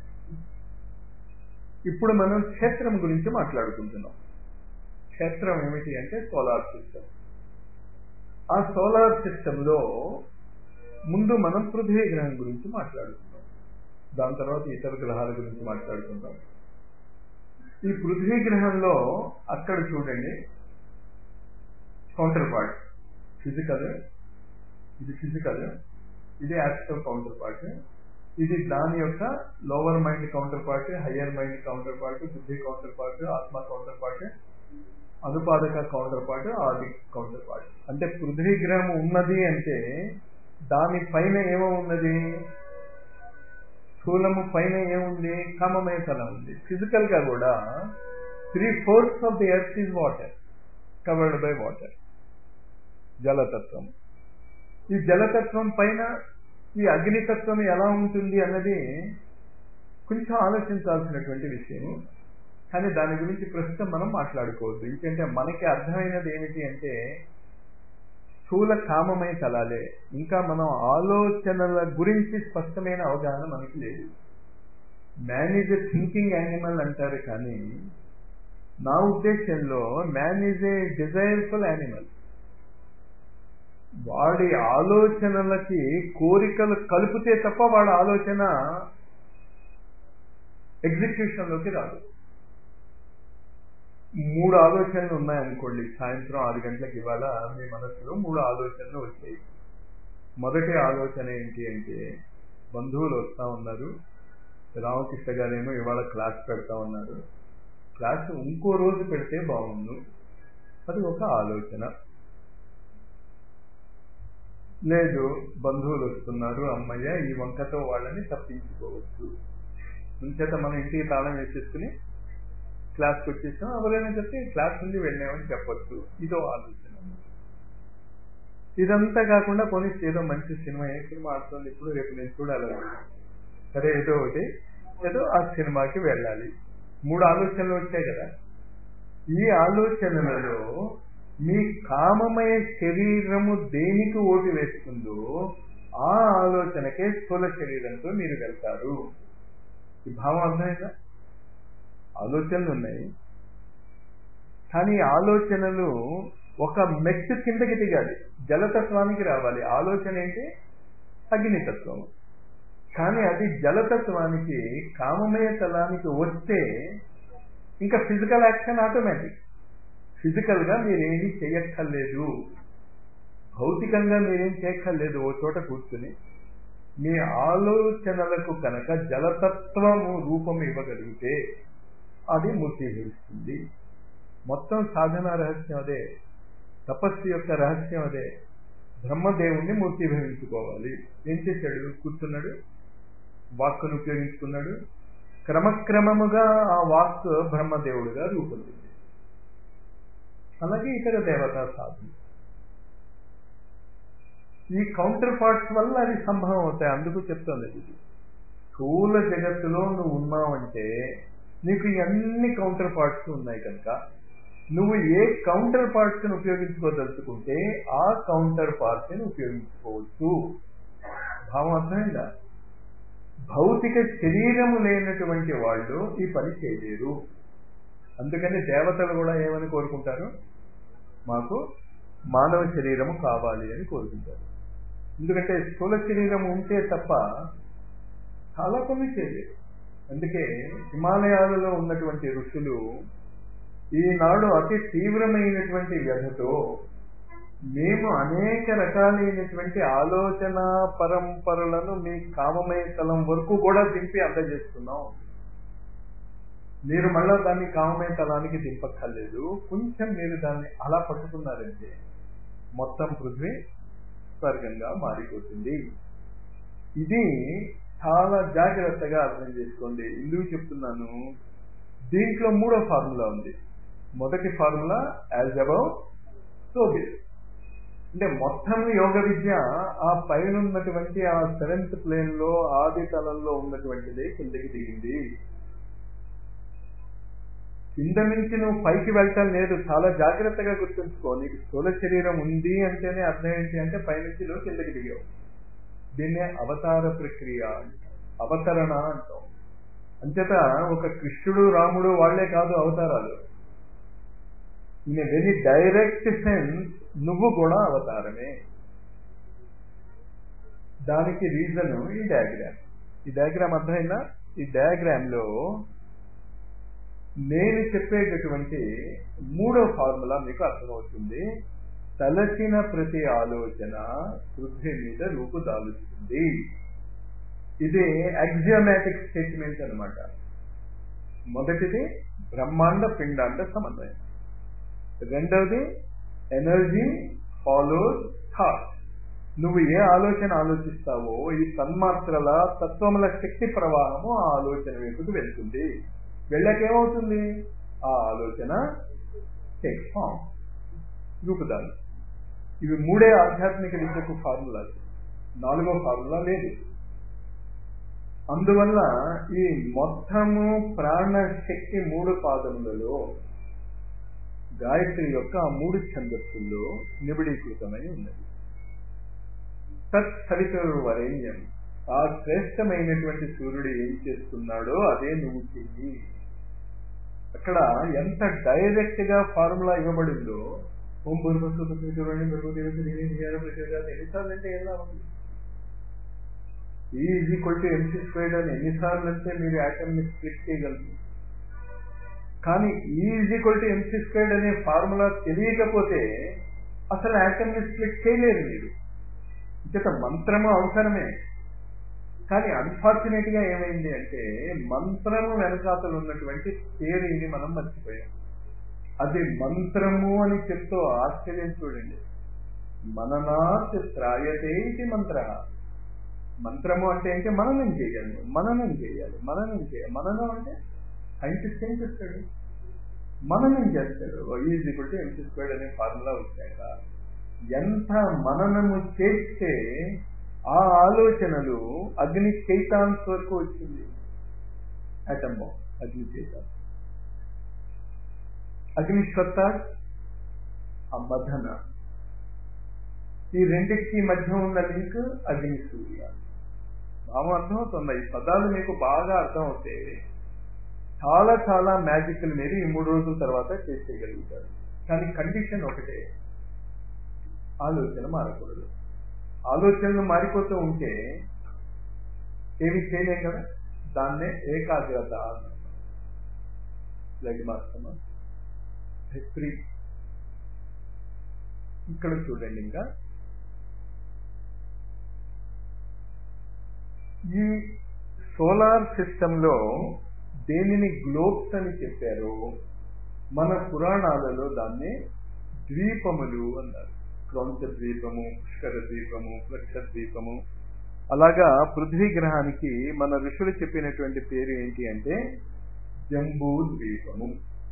ఇప్పుడు మనం క్షేత్రం గురించి మాట్లాడుకుంటున్నాం. క్షేత్రం ఏమిటి అంటే సోలార్ సిస్టమ్. ఆ సోలార్ సిస్టంలో ముందు మనం పృథ్వీ గ్రహం గురించి మాట్లాడుకుంటాం, దాని తర్వాత ఇతర గ్రహాల గురించి మాట్లాడుకుంటాం. ఈ పృథ్వీ గ్రహంలో అక్కడ చూడండి, కౌంటర్ పార్ట్ ఫిజికల్, ఇది ఫిజికల్, ఇది యాస్ట్రల్ కౌంటర్ పార్ట్, ఇది దాని యొక్క lower mind counter part, higher mind counter part, బుద్ధి కౌంటర్ పార్ట్, ఆత్మ కౌంటర్ పార్ట్, అనుపాదక కౌంటర్ పార్ట్, ఆది కౌంటర్ పార్ట్. అంటే పృథ్వీ గ్రహం ఉన్నది అంటే దాని పైన ఏమో ఉన్నది, స్థూలము పైన ఏముంది, కామమయ తలం ఉంది. ఫిజికల్ గా కూడా three fourths of the earth is water, covered by water, జలతత్వం. ఈ జలతత్వం పైన ఈ అగ్నితత్వం ఎలా ఉంటుంది అన్నది కొంచెం ఆలోచించాల్సినటువంటి విషయం. కానీ దాని గురించి ప్రస్తుతం మనం మాట్లాడుకోవద్దు. ఎందుకంటే మనకి అర్థమైనది ఏమిటి అంటే స్థూల కామమయ తలాలే. ఇంకా మనం ఆలోచనల గురించి స్పష్టమైన అవగాహన మనకి లేదు. Man is a thinking animal అంటారు, కానీ నా ఉద్దేశంలో man is a desireful animal. వాడి ఆలోచనలకి కోరికలు కలిపితే తప్ప వాడి ఆలోచన ఎగ్జిక్యూషన్లోకి రాదు. మూడు ఆలోచనలు ఉన్నాయనుకోండి, సాయంత్రం ఆరు గంటలకు ఇవాళ మీ మనసులో మూడు ఆలోచనలు వచ్చాయి. మొదటి ఆలోచన ఏంటి అంటే బంధువులు వస్తూ ఉన్నారు, రామకృష్ణ గారేమో ఇవాళ క్లాస్ పెడతా ఉన్నారు, క్లాస్ ఇంకో రోజు పెడితే బాగుండు, అది ఒక ఆలోచన. లేదు, బంధువులు వస్తున్నారు, అమ్మయ్య ఈ వంకతో వాళ్ళని తప్పించుకోవచ్చు, ఇంచేత మనం ఇంటికి తాళం వేసేసుకుని క్లాస్కి వచ్చేసాం, ఎవరైనా చెప్తే క్లాస్ నుండి వెళ్ళామని చెప్పొచ్చు, ఇదో ఆలోచన. ఇదంతా కాకుండా పోలీస్ ఏదో మంచి సినిమా, ఏ సినిమా ఆడుతుంది ఇప్పుడు, రేపు నేను చూడాలి, సరే ఏదో ఒకటి, ఏదో ఆ సినిమాకి వెళ్ళాలి. మూడు ఆలోచనలు వచ్చాయి కదా. ఈ ఆలోచనలలో మీ కామమయ శరీరము దేనికి ఓటు వేస్తుందో ఆ ఆలోచనకే స్థూల శరీరంతో మీరు వెళ్తారు. ఈ భావం అర్థమైందా? ఆలోచనలు ఉన్నాయి, కానీ ఆలోచనలు ఒక మెట్టు కిందకి దిగాలి, జలతత్వానికి రావాలి. ఆలోచన ఏంటి? అగ్నితత్వం. కానీ అది జలతత్వానికి కామమయ తలానికి వస్తే ఇంకా ఫిజికల్ యాక్షన్ ఆటోమేటిక్. ఫిజికల్ గా మీరేమీ చేయక్కర్లేదు, భౌతికంగా మీరేం చేయక్కర్లేదు. ఓ చోట కూర్చుని మీ ఆలోచనలకు కనుక జలతత్వము రూపం ఇవ్వగలిగితే అది మూర్తీభవిస్తుంది. మొత్తం సాధన రహస్యం అదే, తపస్సు యొక్క రహస్యం అదే. బ్రహ్మదేవుణ్ణి మూర్తీభవించుకోవాలి. ఏం చేశాడు? కూర్చున్నాడు, వాక్కును ఉపయోగించుకున్నాడు, క్రమక్రమముగా ఆ వాక్ బ్రహ్మదేవుడిగా రూపొందింది. అలాగే ఇతర దేవతా సాధన, ఈ కౌంటర్ పార్ట్స్ వల్ల అది సంభవం అవుతాయి. అందుకు చెప్తుంది ఇది, స్థూల జగత్తులో నువ్వు ఉన్నావంటే నీకు ఇవన్నీ కౌంటర్ పార్ట్స్ ఉన్నాయి కనుక నువ్వు ఏ కౌంటర్ పార్ట్స్ ని ఉపయోగించుకోదలుచుకుంటే ఆ కౌంటర్ పార్ట్స్ ని ఉపయోగించుకోవచ్చు. భావం అర్థమైందా? భౌతిక శరీరము లేనటువంటి వాళ్ళు ఈ పని చేయలేరు. అందుకని దేవతలు కూడా ఏమని కోరుకుంటారు? మాకు మానవ శరీరము కావాలి అని కోరుకుంటారు. ఎందుకంటే స్థూల శరీరం ఉంటే తప్ప చాలా పనులు చేయలేదు. అందుకే హిమాలయాలలో ఉన్నటువంటి ఋషులు ఈనాడు అతి తీవ్రమైనటువంటి వ్యధతో మేము అనేక రకాలైనటువంటి ఆలోచన పరంపరలను మీ కామమయ తలం వరకు కూడా దింపి అందజేస్తున్నాం. మీరు మళ్ళా దాన్ని కామమయ తలానికి దింపక్కర్లేదు. కొంచెం మీరు దాన్ని అలా పట్టుకున్నారంటే మొత్తం పృథ్వీ స్వర్గంగా మారిపోతుంది. ఇది చాలా జాగ్రత్తగా అర్థం చేసుకోండి. ఎందుకు చెప్తున్నాను? దీంట్లో మూడో ఫార్ములా ఉంది. మొదటి formula as above so below. అంటే మొత్తం యోగ విద్య ఆ పైన ఉన్నటువంటి ఆ సెవెంత్ ప్లేన్ లో ఆది తలంలో ఉన్నటువంటిదే కిందకి దిగింది. కింద నుంచి నువ్వు పైకి వెళ్ళటం లేదు. చాలా జాగ్రత్తగా గుర్తుంచుకో. నీకు స్థూల శరీరం ఉంది అంటేనే అర్థం ఏంటి అంటే పైనుంచి నువ్వు కిందకి దిగావు. దీన్నే అవతార ప్రక్రియ అంటాం, అవతరణ అంటాం. అంచేత ఒక కృష్ణుడు రాముడు వాళ్లే కాదు అవతారాలు. In a very direct sense నువ్వు కూడా అవతారమే. దానికి రీజన్ ఈ డయాగ్రామ్. ఈ డయాగ్రామ్ అర్థమైందా? ఈ డయాగ్రామ్ లో నేను చెప్పేటటువంటి మూడో ఫార్ములా మీకు అర్థమవుతుంది. తలచిన ప్రతి ఆలోచన పృథ్వీ మీద రూపుదాలుస్తుంది. ఇది యాక్సియోమాటిక్ స్టేట్మెంట్ అన్నమాట. మొదటిది బ్రహ్మాండ పిండాండ సమన్వయం. రెండవది ఎనర్జీ ఫాలోస్ థాట్. నువ్వు ఏ ఆలోచన ఆలోచిస్తావో ఈ తన్మాత్రల తత్వముల శక్తి ప్రవాహము ఆ ఆలోచన వైపుకు వెళ్తుంది. వెళ్ళకేమవుతుంది? ఆ ఆలోచన టేక్ ఫామ్, రూపుదాలు. ఇవి మూడే ఆధ్యాత్మిక విద్యకు ఫార్ములాలు. నాలుగో ఫార్ములా లేదు. అందువల్ల ఈ మొత్తము ప్రాణశక్తి మూడు పాదములలో గాయత్రి యొక్క ఆ మూడు ఛందస్సుల్లో నిబిడీకృతమై ఉన్నది. తత్ సవితుర్వరేణ్యం. ఆ శ్రేష్టమైనటువంటి సూర్యుడు ఏం చేస్తున్నాడో అదే నువ్వు చెయ్యి. అక్కడ ఎంత డైరెక్ట్ గా ఫార్ములా ఇవ్వబడిందో ఓం భూర్భువస్సుః ఎన్నిసార్లు అంటే ఎలా ఉంది? E is equal to M C squared అని ఎన్నిసార్లు అంటే మీరు యాటమ్ ని స్ప్లిట్ చేయగలరు. కానీ E is equal to M C squared అనే ఫార్ములా తెలియకపోతే అసలు యాటమ్ ని స్ప్లిట్ చేయలేరు మీరు. ఇంత మంత్రము అవసరమే. కానీ అన్ఫార్చునేట్ గా ఏమైంది అంటే మంత్రము వెనకాతలు ఉన్నటువంటి థియరీని మనం మర్చిపోయాం. అది మంత్రము అని చెప్తూ ఆశ్చర్యం చూడండి. మననాత్ త్రాయతే ఇది మంత్ర. మంత్రము అంటే ఏంటి? మననం చేయాలి, మననం చేయాలి, మననం చేయాలి. మననం అంటే సైంటిస్ట్ ఏం చేస్తాడు? మననం చేస్తాడు. Is equal to M C squared అనే ఫార్ములా వచ్చాక ఎంత మననము చేస్తే ఆ ఆలోచనలు అగ్ని చైతాన్స్ వరకు వచ్చింది. ఆటమ్ బాంబ్, అగ్ని చైతాన్, అగ్నిశ్వత్త, ఆ మదన, ఈ రెండింటికి మధ్య ఉన్న లింక్ అగ్ని సూర్య. భావం అర్థమవుతుంది. ఈ పదాలు మీకు బాగా అర్థమవుతే చాలా చాలా మ్యాజిక్లు మీరు ఈ మూడు రోజుల తర్వాత చేసేయగలుగుతారు. కానీ కండిషన్ ఒకటే, ఆలోచన మారకూడదు. ఆలోచనలు మారిపోతూ ఉంటే ఏమి చేయలేం కదా. దాన్నే ఏకాగ్రత లైట్ మాత్రమా హిస్టరీ. ఇక్కడ చూడండి, ఇంకా ఈ సోలార్ సిస్టంలో దేనిని గ్లోబ్స్ అని చెప్పారో మన పురాణాలలో దాన్ని ద్వీపములు అన్నారు. క్రౌంచ ద్వీపము, పుష్కర ద్వీపము, ప్లక్ష ద్వీపము. అలాగా పృథ్వీ గ్రహానికి మన ఋషులు చెప్పినటువంటి పేరు ఏంటి అంటే జంబూ ద్వీపము.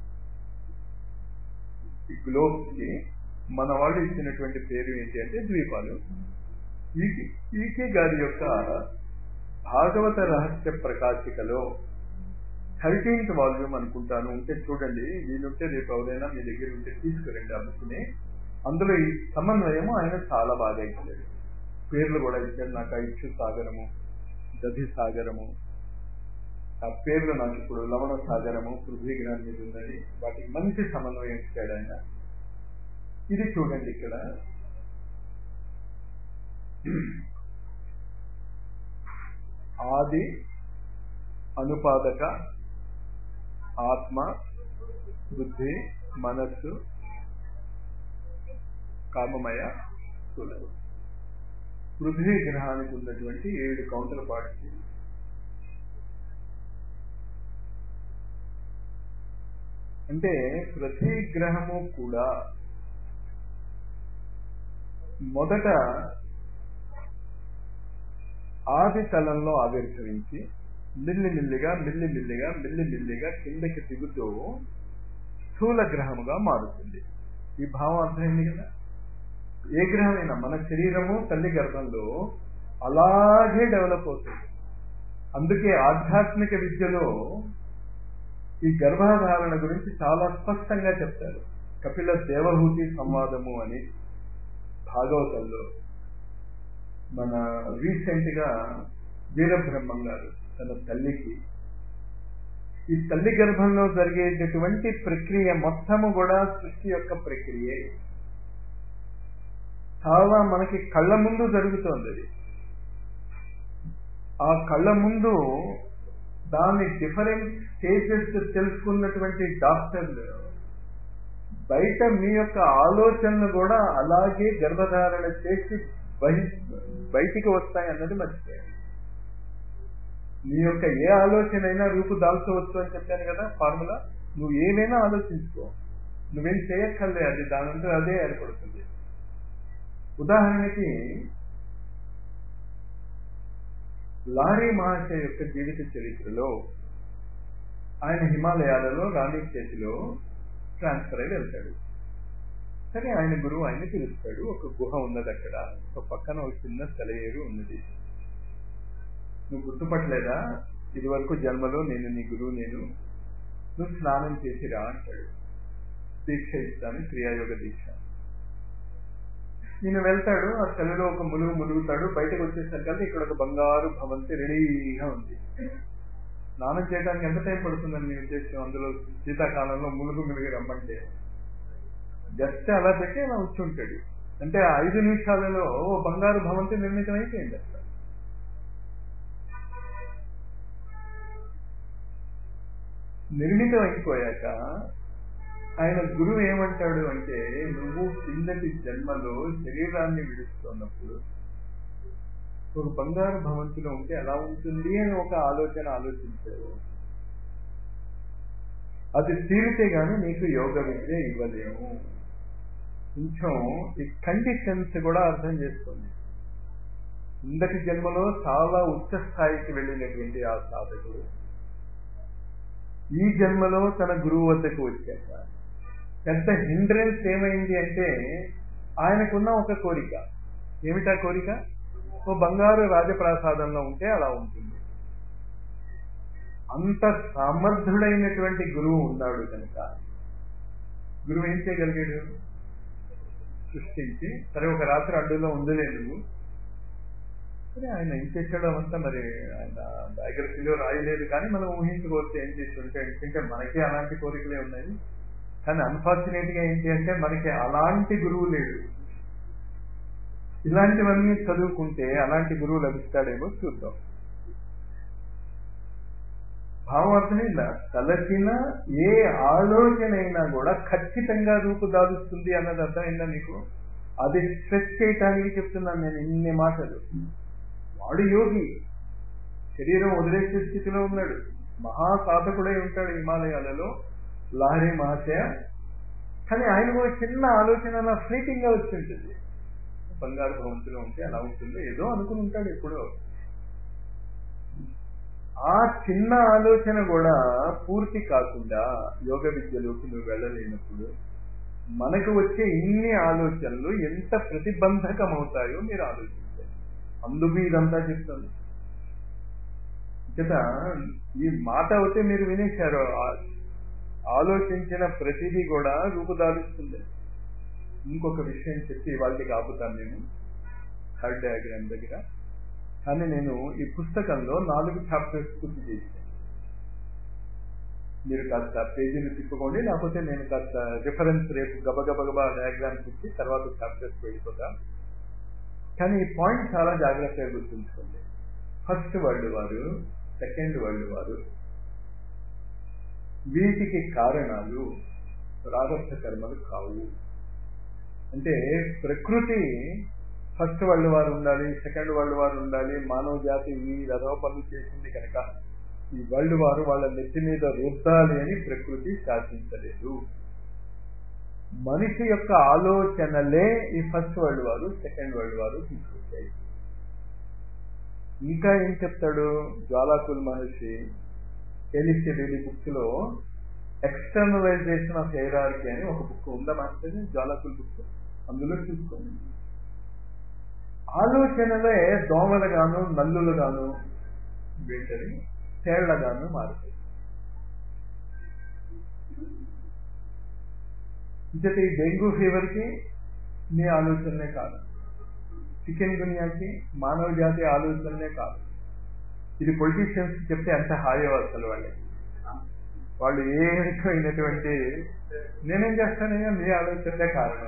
ఈ గ్లోబ్స్ కి మన వాళ్ళు ఇచ్చినటువంటి పేరు ఏంటి అంటే ద్వీపాలు. ఈకే గారి యొక్క భాగవత రహస్య ప్రకాశికలో థర్టీన్త్ వాల్యూమ్ అనుకుంటాను, ఉంటే చూడండి. వీలుంటే రేపు ఎవరైనా మీ దగ్గర ఉంటే తీసుకురండి ఆ బుక్ని. అందులో ఈ సమన్వయము ఆయన చాలా బాగా ఇచ్చాడు. పేర్లు కూడా ఇచ్చాడు నాకు. ఇచ్చు సాగరము, దధి సాగరము, ఆ పేర్లు నాకు ఇప్పుడు లవణ సాగరము, పృథ్వీ గ్రహం మీద ఉన్నది, వాటికి మంచి సమన్వయం ఇచ్చాడు ఆయన. ఇది చూడండి ఇక్కడ ఆది, అనుపాదక, ఆత్మ, బుద్ధి, మనస్సు, కామమయ, స్థూలము. పృథ్వీ గ్రహానికి ఉన్నటువంటి ఏడు కౌంటర్ పార్ట్స్. అంటే ప్రతి గ్రహము కూడా మొదట ఆది తలంలో ఆవిర్భవించి మిల్లిమిల్లిగా మిల్లిమిల్లిగా మిల్లిమిల్లిగా కిందకి దిగుతూ స్థూల గ్రహముగా మారుతుంది. ఈ భావం అర్థమైంది కదా. ఏ గ్రహమైనా మన శరీరము తల్లి గర్భంలో అలాగే డెవలప్ అవుతుంది. అందుకే ఆధ్యాత్మిక విద్యలో ఈ గర్భధారణ గురించి చాలా స్పష్టంగా చెప్తారు. కపిల దేవహూతి సంవాదము అని భాగవతంలో మన రీసెంట్ గా వీరబ్రహ్మం గారు తన తల్లికి ఈ తల్లి గర్భంలో జరిగేటటువంటి ప్రక్రియ మొత్తము కూడా సృష్టి యొక్క ప్రక్రియే. చాలా మనకి కళ్ళ ముందు జరుగుతోంది అది. ఆ కళ్ళ ముందు దాని డిఫరెంట్ స్టేజెస్ తెలుసుకున్నటువంటి డాక్టర్లు బయట మీ యొక్క ఆలోచనలు కూడా అలాగే గర్భధారణ చేసి బయటికి వస్తాయి అన్నది మర్చిపోయారు. నీ యొక్క ఏ ఆలోచన అయినా రూపు దాల్చవచ్చు అని చెప్పాను కదా ఫార్ములా. నువ్వు ఏమైనా ఆలోచించుకో, నువ్వేం చేయక్కర్లే, అది దానంతా అదే ఏర్పడుతుంది. ఉదాహరణకి లారీ మహాశయ యొక్క జీవిత చరిత్రలో ఆయన హిమాలయాలలో రాణి చేతిలో ట్రాన్స్ఫర్ అయి వెళ్తాడు. సరే, ఆయన గురువు ఆయన్ని పిలుస్తాడు. ఒక గుహ ఉన్నది అక్కడ, ఒక పక్కన ఒక చిన్న సెలయేరు ఉన్నది. నువ్వు గుర్తుపట్టలేదా, ఇది వరకు జన్మలో నేను నీ గురువు, నేను నువ్వు స్నానం చేసి రా అంటాడు. దీక్ష ఇస్తాను, క్రియాయోగ దీక్ష. ఈయన వెళ్తాడు, ఆ సెలలో ఒక ములుగు ములుగుతాడు. బయటకు వచ్చేసరికల్లా ఇక్కడ ఒక బంగారు భవంతి రెడీగా ఉంది. స్నానం చేయడానికి ఎంత టైం పడుతుందని నేను ఉద్దేశం. అందులో శీతాకాలంలో ములుగు ములిగి రమ్మంటే జస్ట్ అలా పెట్టి అలా వచ్చుంటాడు. అంటే ఐదు నిమిషాలలో బంగారు భవంతి నిర్మితం అయిపోయింది అక్కడ. నిర్మితం అయిపోయాక ఆయన గురువు ఏమంటాడు అంటే, నువ్వు కిందటి జన్మలో శరీరాన్ని విడుస్తున్నప్పుడు ఒక బంగారు భవంతిలో ఉంటే ఎలా ఉంటుంది అని ఒక ఆలోచన ఆలోచించారు. అది తీరితే గానీ నీకు యోగ విద్య ఇవ్వలేము. కొంచెం ఈ కండిషన్స్ కూడా అర్థం చేసుకోండి. కిందటి జన్మలో చాలా ఉచ్చ స్థాయికి వెళ్ళినటువంటి ఆ సాధకుడు ఈ జన్మలో తన గురువు వద్దకు వచ్చాక పెద్ద హిండ్రెన్స్ ఏమైంది అంటే, ఆయనకున్న ఒక కోరిక. ఏమిటా కోరిక? ఓ బంగారు రాజప్రాసాదంలో ఉంటే అలా ఉంటుంది. అంత సమర్థుడైనటువంటి గురువు ఉన్నాడు కనుక గురువు ఏం చేయగలిగాడు? సృష్టించి, సరే ఒక రాత్రి అడ్డులో ఉందిలే నువ్వు. సరే, ఆయన ఏం చేశాడో అంతా మరి ఆయన బయోగ్రఫీలో రాయలేదు, కానీ మనం ఊహించుకోవచ్చు ఏం చేసి ఉంటే. ఎందుకంటే మనకి అలాంటి కోరికలే ఉన్నాయి. కానీ అన్ఫార్చునేట్ గా ఏంటి అంటే మనకి అలాంటి గురువు లేడు. ఇలాంటివన్నీ చదువుకుంటే అలాంటి గురువు లభిస్తాడేమో చూద్దాం. భావం అర్థమైందా? తలచిన ఏ ఆలోచన అయినా కూడా ఖచ్చితంగా రూపుదాలుస్తుంది అన్నది అర్థమైందా మీకు? అది స్ట్రెస్ చేయటానికి చెప్తున్నాను నేను ఇన్ని మాటలు. వాడు యోగి, శరీరం వదిలేసే స్థితిలో ఉన్నాడు, మహాసాధకుడై ఉంటాడు హిమాలయాలలో లాహరి మహాశయ. కానీ ఆయన కూడా చిన్న ఆలోచన ఫ్లీటింగ్ గా వచ్చి ఉంటుంది. బంగారు భవంతిలో ఉంటే అలా ఉంటుందో ఏదో అనుకుని ఉంటాడు ఎప్పుడో. ఆ చిన్న ఆలోచన కూడా పూర్తి కాకుండా యోగ విద్యలోకి నువ్వు వెళ్ళలేనప్పుడు మనకు వచ్చే ఇన్ని ఆలోచనలు ఎంత ప్రతిబంధకం అవుతాయో మీరు ఆలోచించారు. అందుకు ఇదంతా చెప్తాను. కదా, ఈ మాట అయితే మీరు వినేశారు. ఆలోచించిన ప్రతిదీ కూడా రూపుదాలుస్తుంది. ఇంకొక విషయం చెప్పి వాళ్ళకి ఆపుతాను నేను. థర్డ్ డయాగ్రామ్ దగ్గర. కానీ నేను ఈ పుస్తకంలో నాలుగు చాప్టర్స్ పూర్తి చేశాను. మీరు కాస్త పేజీలు తిప్పుకోండి, లేకపోతే నేను కాస్త రిఫరెన్స్ రేపు గబగబగబా డయాగ్రామ్స్ ఇచ్చి తర్వాత చాప్టర్స్ వెళ్ళిపోతా. కానీ ఈ పాయింట్ చాలా జాగ్రత్తగా గుర్తుంచుకోండి. ఫస్ట్ వరల్డ్ వారు, సెకండ్ వరల్డ్ వారు, వీటికి కారణాలు ప్రారంభ కర్మలు కావు. అంటే ప్రకృతి ఫస్ట్ వరల్డ్ వారు ఉండాలి, సెకండ్ వరల్డ్ వారు ఉండాలి, మానవ జాతి ఈ రథవ పనులు చేసింది కనుక ఈ వరల్డ్ వారు వాళ్ళ నెత్తి మీద రుద్దాలి అని ప్రకృతి శాసించలేదు. మనిషి యొక్క ఆలోచనలే ఈ ఫస్ట్ వరల్డ్ వారు, సెకండ్ వరల్డ్ వారు తీసుకొచ్చాయి. ఇంకా ఏం చెప్తాడు జ్వాలాకుల మహర్షి ఎలిసిబెలి బుక్స్ లో ఎక్స్టర్నలైజేషన్ ఆఫ్ హైరార్కీ అని ఒక బుక్ ఉందా మాస్టర్, జ్వాలాకుల బుక్, అందులో చూసుకోండి. ఆలోచనలే దోమలుగాను నల్లులుగాను వీటిని తేళ్లగాను మారుతాయి. ఇంకటి డెంగ్యూ ఫీవర్ కి నీ ఆలోచనలే కాదు, చికెన్ గున్యాకి మానవ జాతి ఆలోచనలే కాదు. ఇది పొలిటీషియన్స్ చెప్తే అంత హాయో అసలు వాళ్ళకి, వాళ్ళు ఏ రకమైనటువంటి నేనేం చేస్తానయ్యా మీ ఆలోచనలే కారణం.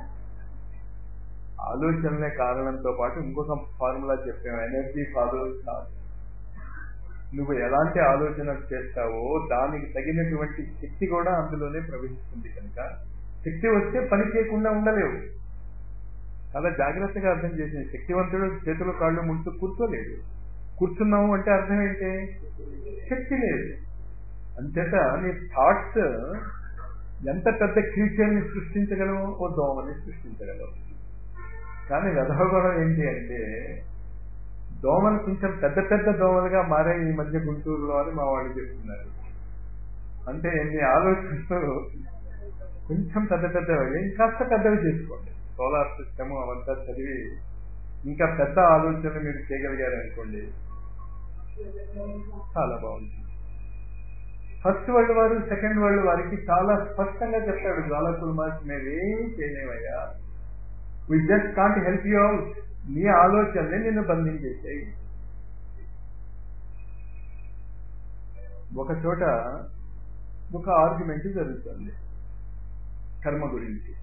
ఆలోచనలే కారణంతో పాటు ఇంకొక ఫార్ములా చెప్పాము, ఎనర్జీ ఫాలోస్ కాదు. నువ్వు ఎలాంటి ఆలోచన చేస్తావో దానికి తగినటువంటి శక్తి కూడా అందులోనే ప్రవహిస్తుంది కనుక శక్తి వస్తే పని చేయకుండా ఉండలేవు. చాలా జాగ్రత్తగా అర్థం చేసింది. శక్తివంతుడు చేతులు కాళ్ళు ముందు కూర్చోలేడు. కూర్చున్నాము అంటే అర్థం ఏంటి, శక్తి లేదు. అంచేత నీ థాట్స్ ఎంత పెద్ద క్రీచర్ని సృష్టించగలవు, ఓ దోమని సృష్టించగలవు. కానీ రథోగుణం ఏంటి అంటే దోమలు కొంచెం పెద్ద పెద్ద దోమలుగా మారే ఈ మధ్య గుంటూరులో అని మా వాళ్ళు చెప్తున్నారు. అంటే నీ ఆలోచనలు కొంచెం పెద్ద పెద్దవి కాస్త పెద్దవి చేసుకోండి. సోలార్ సిస్టమ్ అవంతా చదివి ఇంకా పెద్ద ఆలోచనలు మీరు చేయగలిగారు అనుకోండి, చాలా బాగుంటుంది. ఫస్ట్ వరల్డ్ వారు, సెకండ్ వరల్డ్ వారికి చాలా స్పష్టంగా చెప్తాడు జ్వాలాకుల మహర్షి, మేమేం చేయలేమయ్యా, we just can't help you out. నీ ఆలోచనలే నిన్ను బంధించేసాయి. ఒక చోట ఒక ఆర్గ్యుమెంట్ జరుగుతుంది కర్మ గురించి,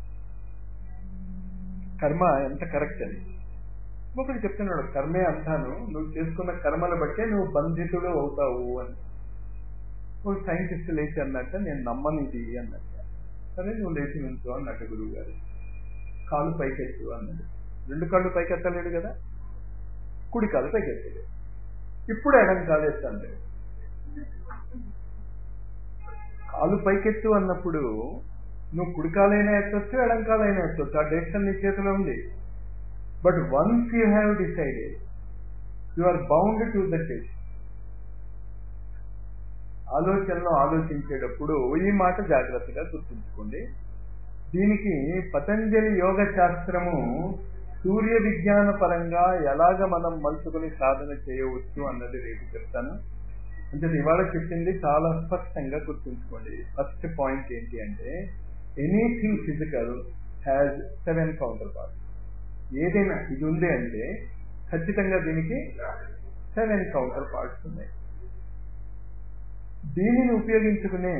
కర్మ ఎంత కరెక్ట్ అని. ఒకటి చెప్తున్నాడు కర్మే అంటాను, నువ్వు చేసుకున్న కర్మలు బట్టే నువ్వు బంధితుడు అవుతావు అని. ఒక సైంటిస్ట్ లేచి అన్నట్ట, నేను నమ్మను ఇది అన్నట్ట. సరే నువ్వు లేచి నుంచో అన్నట్టు గురువు గారు. కాలు పైకెత్తు అన్నాడు. రెండు కాళ్ళు పైకెత్తలేడు కదా, కుడి కాలు పైకెత్తాడు. ఇప్పుడు ఎడం కాలు ఎత్తాడు. కాలు పైకెత్తు అన్నప్పుడు నువ్వు కుడికాలైనా ఎత్తొచ్చు, ఎడంకాలైనా ఎత్తొచ్చు. ఆ డెసిషన్ నీ చేతిలో ఉంది. But once you have decided you are bound to the decision. ఆలోచనలో ఆలోచించేటప్పుడు ఈ మాట జాగ్రత్తగా గుర్తుంచుకోండి. దీనికి పతంజలి యోగ శాస్త్రము సూర్య విజ్ఞాన పరంగా ఎలాగ మనం మలుచుకుని సాధన చేయవచ్చు అన్నది రేపు చెప్తాను. అంటే ఇవాళ చెప్పింది చాలా స్పష్టంగా గుర్తుంచుకోండి. ఫస్ట్ పాయింట్ ఏంటి అంటే anything physical has seven counter parts. ఏదైనా ఇది ఉంది అంటే ఖచ్చితంగా దీనికి సెవెన్ కౌంటర్ పార్ట్స్ ఉన్నాయి. దీనిని ఉపయోగించుకునే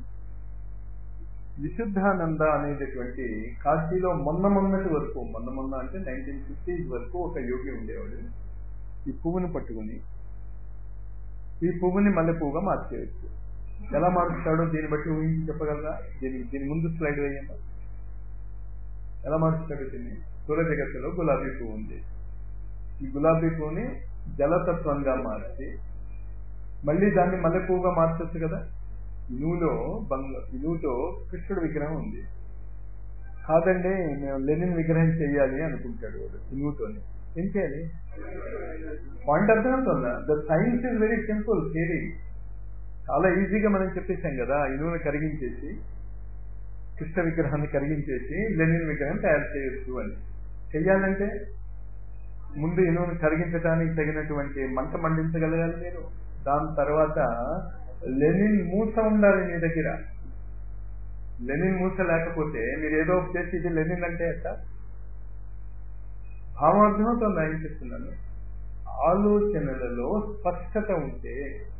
విశుద్ధానంద అనేటటువంటి కాశీలో మొన్న మొన్నటి వరకు, మొన్న మొన్న అంటే నైన్టీన్ ఫిఫ్టీస్ వరకు ఒక యోగి ఉండేవాడు. ఈ పువ్వుని పట్టుకుని ఈ పువ్వుని మల్లె పువ్వుగా మార్చేయచ్చు. ఎలా మారుస్తాడో దీన్ని బట్టి ఊహించి చెప్పగలరా? దీని దీని ముందు స్లైడ్ వేయండి. ఎలా మారుస్తాడు దీన్ని? స్థూల జగత్తులో గులాబీ పువ్వు ఉంది. ఈ గులాబీ పువ్వుని జలతత్వంగా మార్చి మళ్ళీ దాన్ని మల్లె పువ్వుగా మార్చొచ్చు కదా. ఇనువులో బంగ ఇనువుతో కృష్ణుడు విగ్రహం ఉంది. కాదండి మేము లెనిన్ విగ్రహం చెయ్యాలి అనుకుంటాడు వాడు ఇనువుతోని. ఏం చేయాలి? పాయింట్ అర్థమవుతుందా? The science is very simple. Theory చాలా ఈజీగా మనం చెప్పేశాం కదా. ఇనువుని కరిగించేసి కృష్ణ విగ్రహాన్ని కరిగించేసి లెనిన్ విగ్రహం తయారు చేయొచ్చు అని. చెయ్యాలంటే ముందు ఇనువుని కరిగించడానికి తగినటువంటి మంట మండించగలగాలి మీరు. దాని తర్వాత లెనిన్ మూస ఉండాలి మీ దగ్గర. లెనిన్ మూస లేకపోతే మీరు ఏదో చేసి ఇది లెనిన్ అంటే ఎట్ట? భావార్థమవుతుంది ఆయన చెప్తున్నాను. ఆలోచనలలో స్పష్టత ఉంటే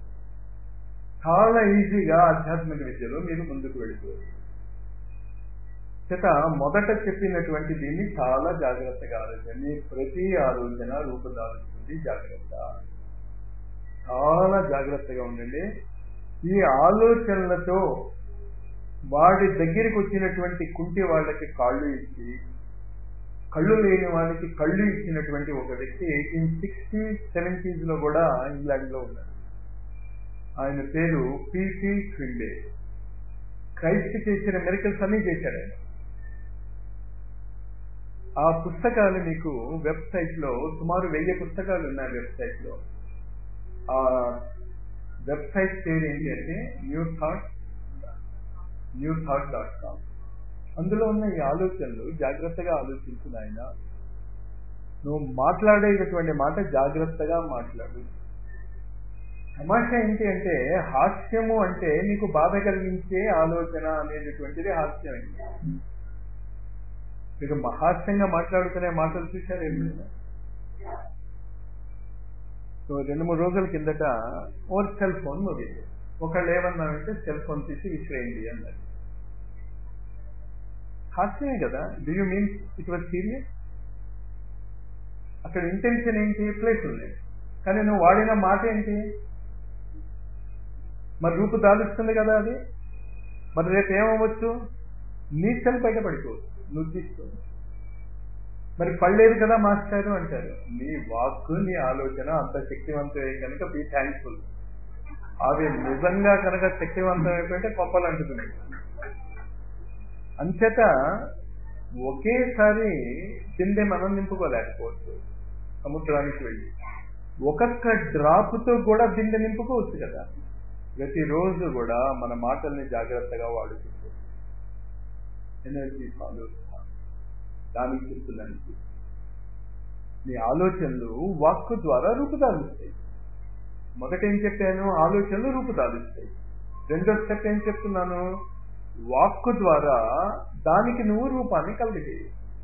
చాలా ఈజీగా ఆధ్యాత్మిక విద్యలో మీరు ముందుకు వెళ్ళిపోవచ్చు. చేత మొదట చెప్పినటువంటి దీన్ని చాలా జాగ్రత్తగా ఆలోచన. ప్రతి ఆలోచన రూపుదాలుస్తుంది. జాగ్రత్త, చాలా జాగ్రత్తగా ఉండండి. ఈ ఆలోచనలతో వాడి దగ్గరికి వచ్చినటువంటి కుంటి వాళ్ళకి కాళ్ళు ఇచ్చి, కళ్ళు లేని వాళ్ళకి కళ్ళు ఇచ్చినటువంటి ఒక వ్యక్తి ఎయిటీన్ సిక్స్టీ సెవెంటీస్ లో కూడా ఇంగ్లాండ్ లో ఉన్నాడు. ఆయన పేరు పిటి క్విండే. క్రైస్ట్ చేసిన మిరకల్స్ అన్నీ చేశాడు ఆయన. ఆ పుస్తకాలు మీకు వెబ్సైట్ లో సుమారు వెయ్యి పుస్తకాలు ఉన్నాయి వెబ్సైట్ లో. ఆ వెబ్సైట్ పేరు ఏంటి అంటే new thought new thought dot com. అందులో ఉన్న ఈ ఆలోచనలు జాగ్రత్తగా ఆలోచించిన ఆయన. నువ్వు మాట్లాడేటటువంటి మాట జాగ్రత్తగా మాట్లాడు. తమాషా ఏంటి అంటే హాస్యము అంటే నీకు బాధ కలిగించే ఆలోచన అనేటటువంటిది హాస్యం అయింది. మీరు హాస్యంగా మాట్లాడుకునే మాటలు చూశారు ఏమైనా? సో రెండు మూడు రోజుల కిందట ఓ సెల్ ఫోన్ మోగింది. ఒకళ్ళు ఏమన్నారంటే సెల్ ఫోన్ తీసి విసిరేయండి అన్నారు. హాస్యమే కదా. Do you mean it was serious? అక్కడ ఇంటెన్షన్ ఏంటి? ప్లేస్ ఉంది. కానీ నువ్వు వాడిన మాట ఏంటి? మరి రూపు దాలుస్తుంది కదా అది. మరి రేపు ఏమవ్వచ్చు? నీ సెల్ బయటపడిపోవచ్చు నువ్వు తీసుకో. మరి పడలేదు కదా మాస్టారు అంటారు. నీ వాక్కు నీ ఆలోచన అంత శక్తివంతమే కనుక బీ థ్యాంక్ఫుల్. అవి నిజంగా కనుక శక్తివంతం అయిపోయింటే పప్పలు అంటున్నాయి. అంచేత ఒకేసారి తిండే మనం నింపుకోలేకపోవచ్చు. సముద్రానికి వెళ్ళి ఒక్కొక్క డ్రాప్తో కూడా బిందె నింపుకోవచ్చు కదా. ప్రతిరోజు కూడా మన మాటల్ని జాగ్రత్తగా వాడుకుంటూ ఎనర్జీ ఫాలో దానికి చెప్తున్నానికి నీ ఆలోచనలు వాక్కు ద్వారా రూపుదాలుస్తాయి. మొదట ఏం చెప్పాను? ఆలోచనలు రూపుదాలుస్తాయి. రెండో స్టెప్ ఏం చెప్తున్నాను? వాక్కు ద్వారా దానికి నువ్వు రూపాన్ని కలిగి.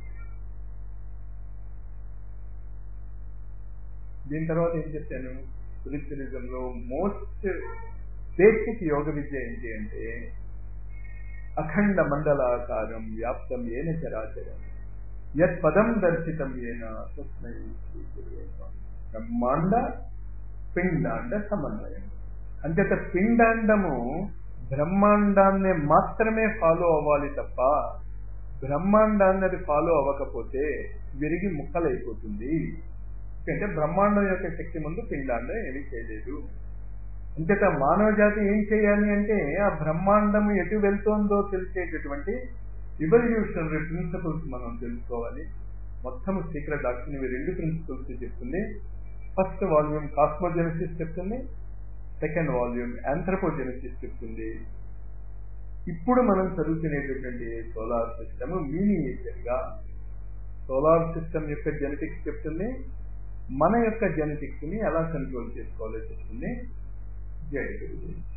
దీని తర్వాత ఏం చెప్పాను? స్పిరిచువలిజంలో మోస్ట్ బేసిక్ యోగ విద్య ఏంటి అంటే అఖండ మండలాకారం వ్యాప్తం ఏన చరాచరం యత్ పదం దర్శితం ఏన తస్మై బ్రహ్మాండ పిండాండ సమన్వయం. అంచేత పిండాండము బ్రహ్మాండాన్ని మాత్రమే ఫాలో అవ్వాలి తప్ప బ్రహ్మాండాన్ని అది ఫాలో అవ్వకపోతే విరిగి ముక్కలైపోతుంది. ఎందుకంటే బ్రహ్మాండం యొక్క శక్తి ముందు పిండాండం ఏమీ చేయలేదు. అంచేత మానవ జాతి ఏం చేయాలి అంటే ఆ బ్రహ్మాండం ఎటు వెళ్తోందో తెలిసేటటువంటి ఇవల్యూషనరీ ప్రిన్సిపల్స్ మనం తెలుసుకోవాలి. మొత్తం సీక్రెట్ డాక్టర్ ఇవి రెండు ప్రిన్సిపల్స్ చెప్తుంది. ఫస్ట్ వాల్యూమ్ కాస్మోజెనసిస్ చెప్తుంది, సెకండ్ వాల్యూమ్ ఆంథ్రోపోజెనసిస్ చెప్తుంది. ఇప్పుడు మనం చదువుకునేటటువంటి సోలార్ సిస్టమ్ మీనియేచర్ గా సోలార్ సిస్టమ్ యొక్క జెనెటిక్స్ చెప్తుంది, మన యొక్క జెనెటిక్స్ ని ఎలా కంట్రోల్ చేసుకోవాలో చెప్తుంది. జై గురుదేవ్.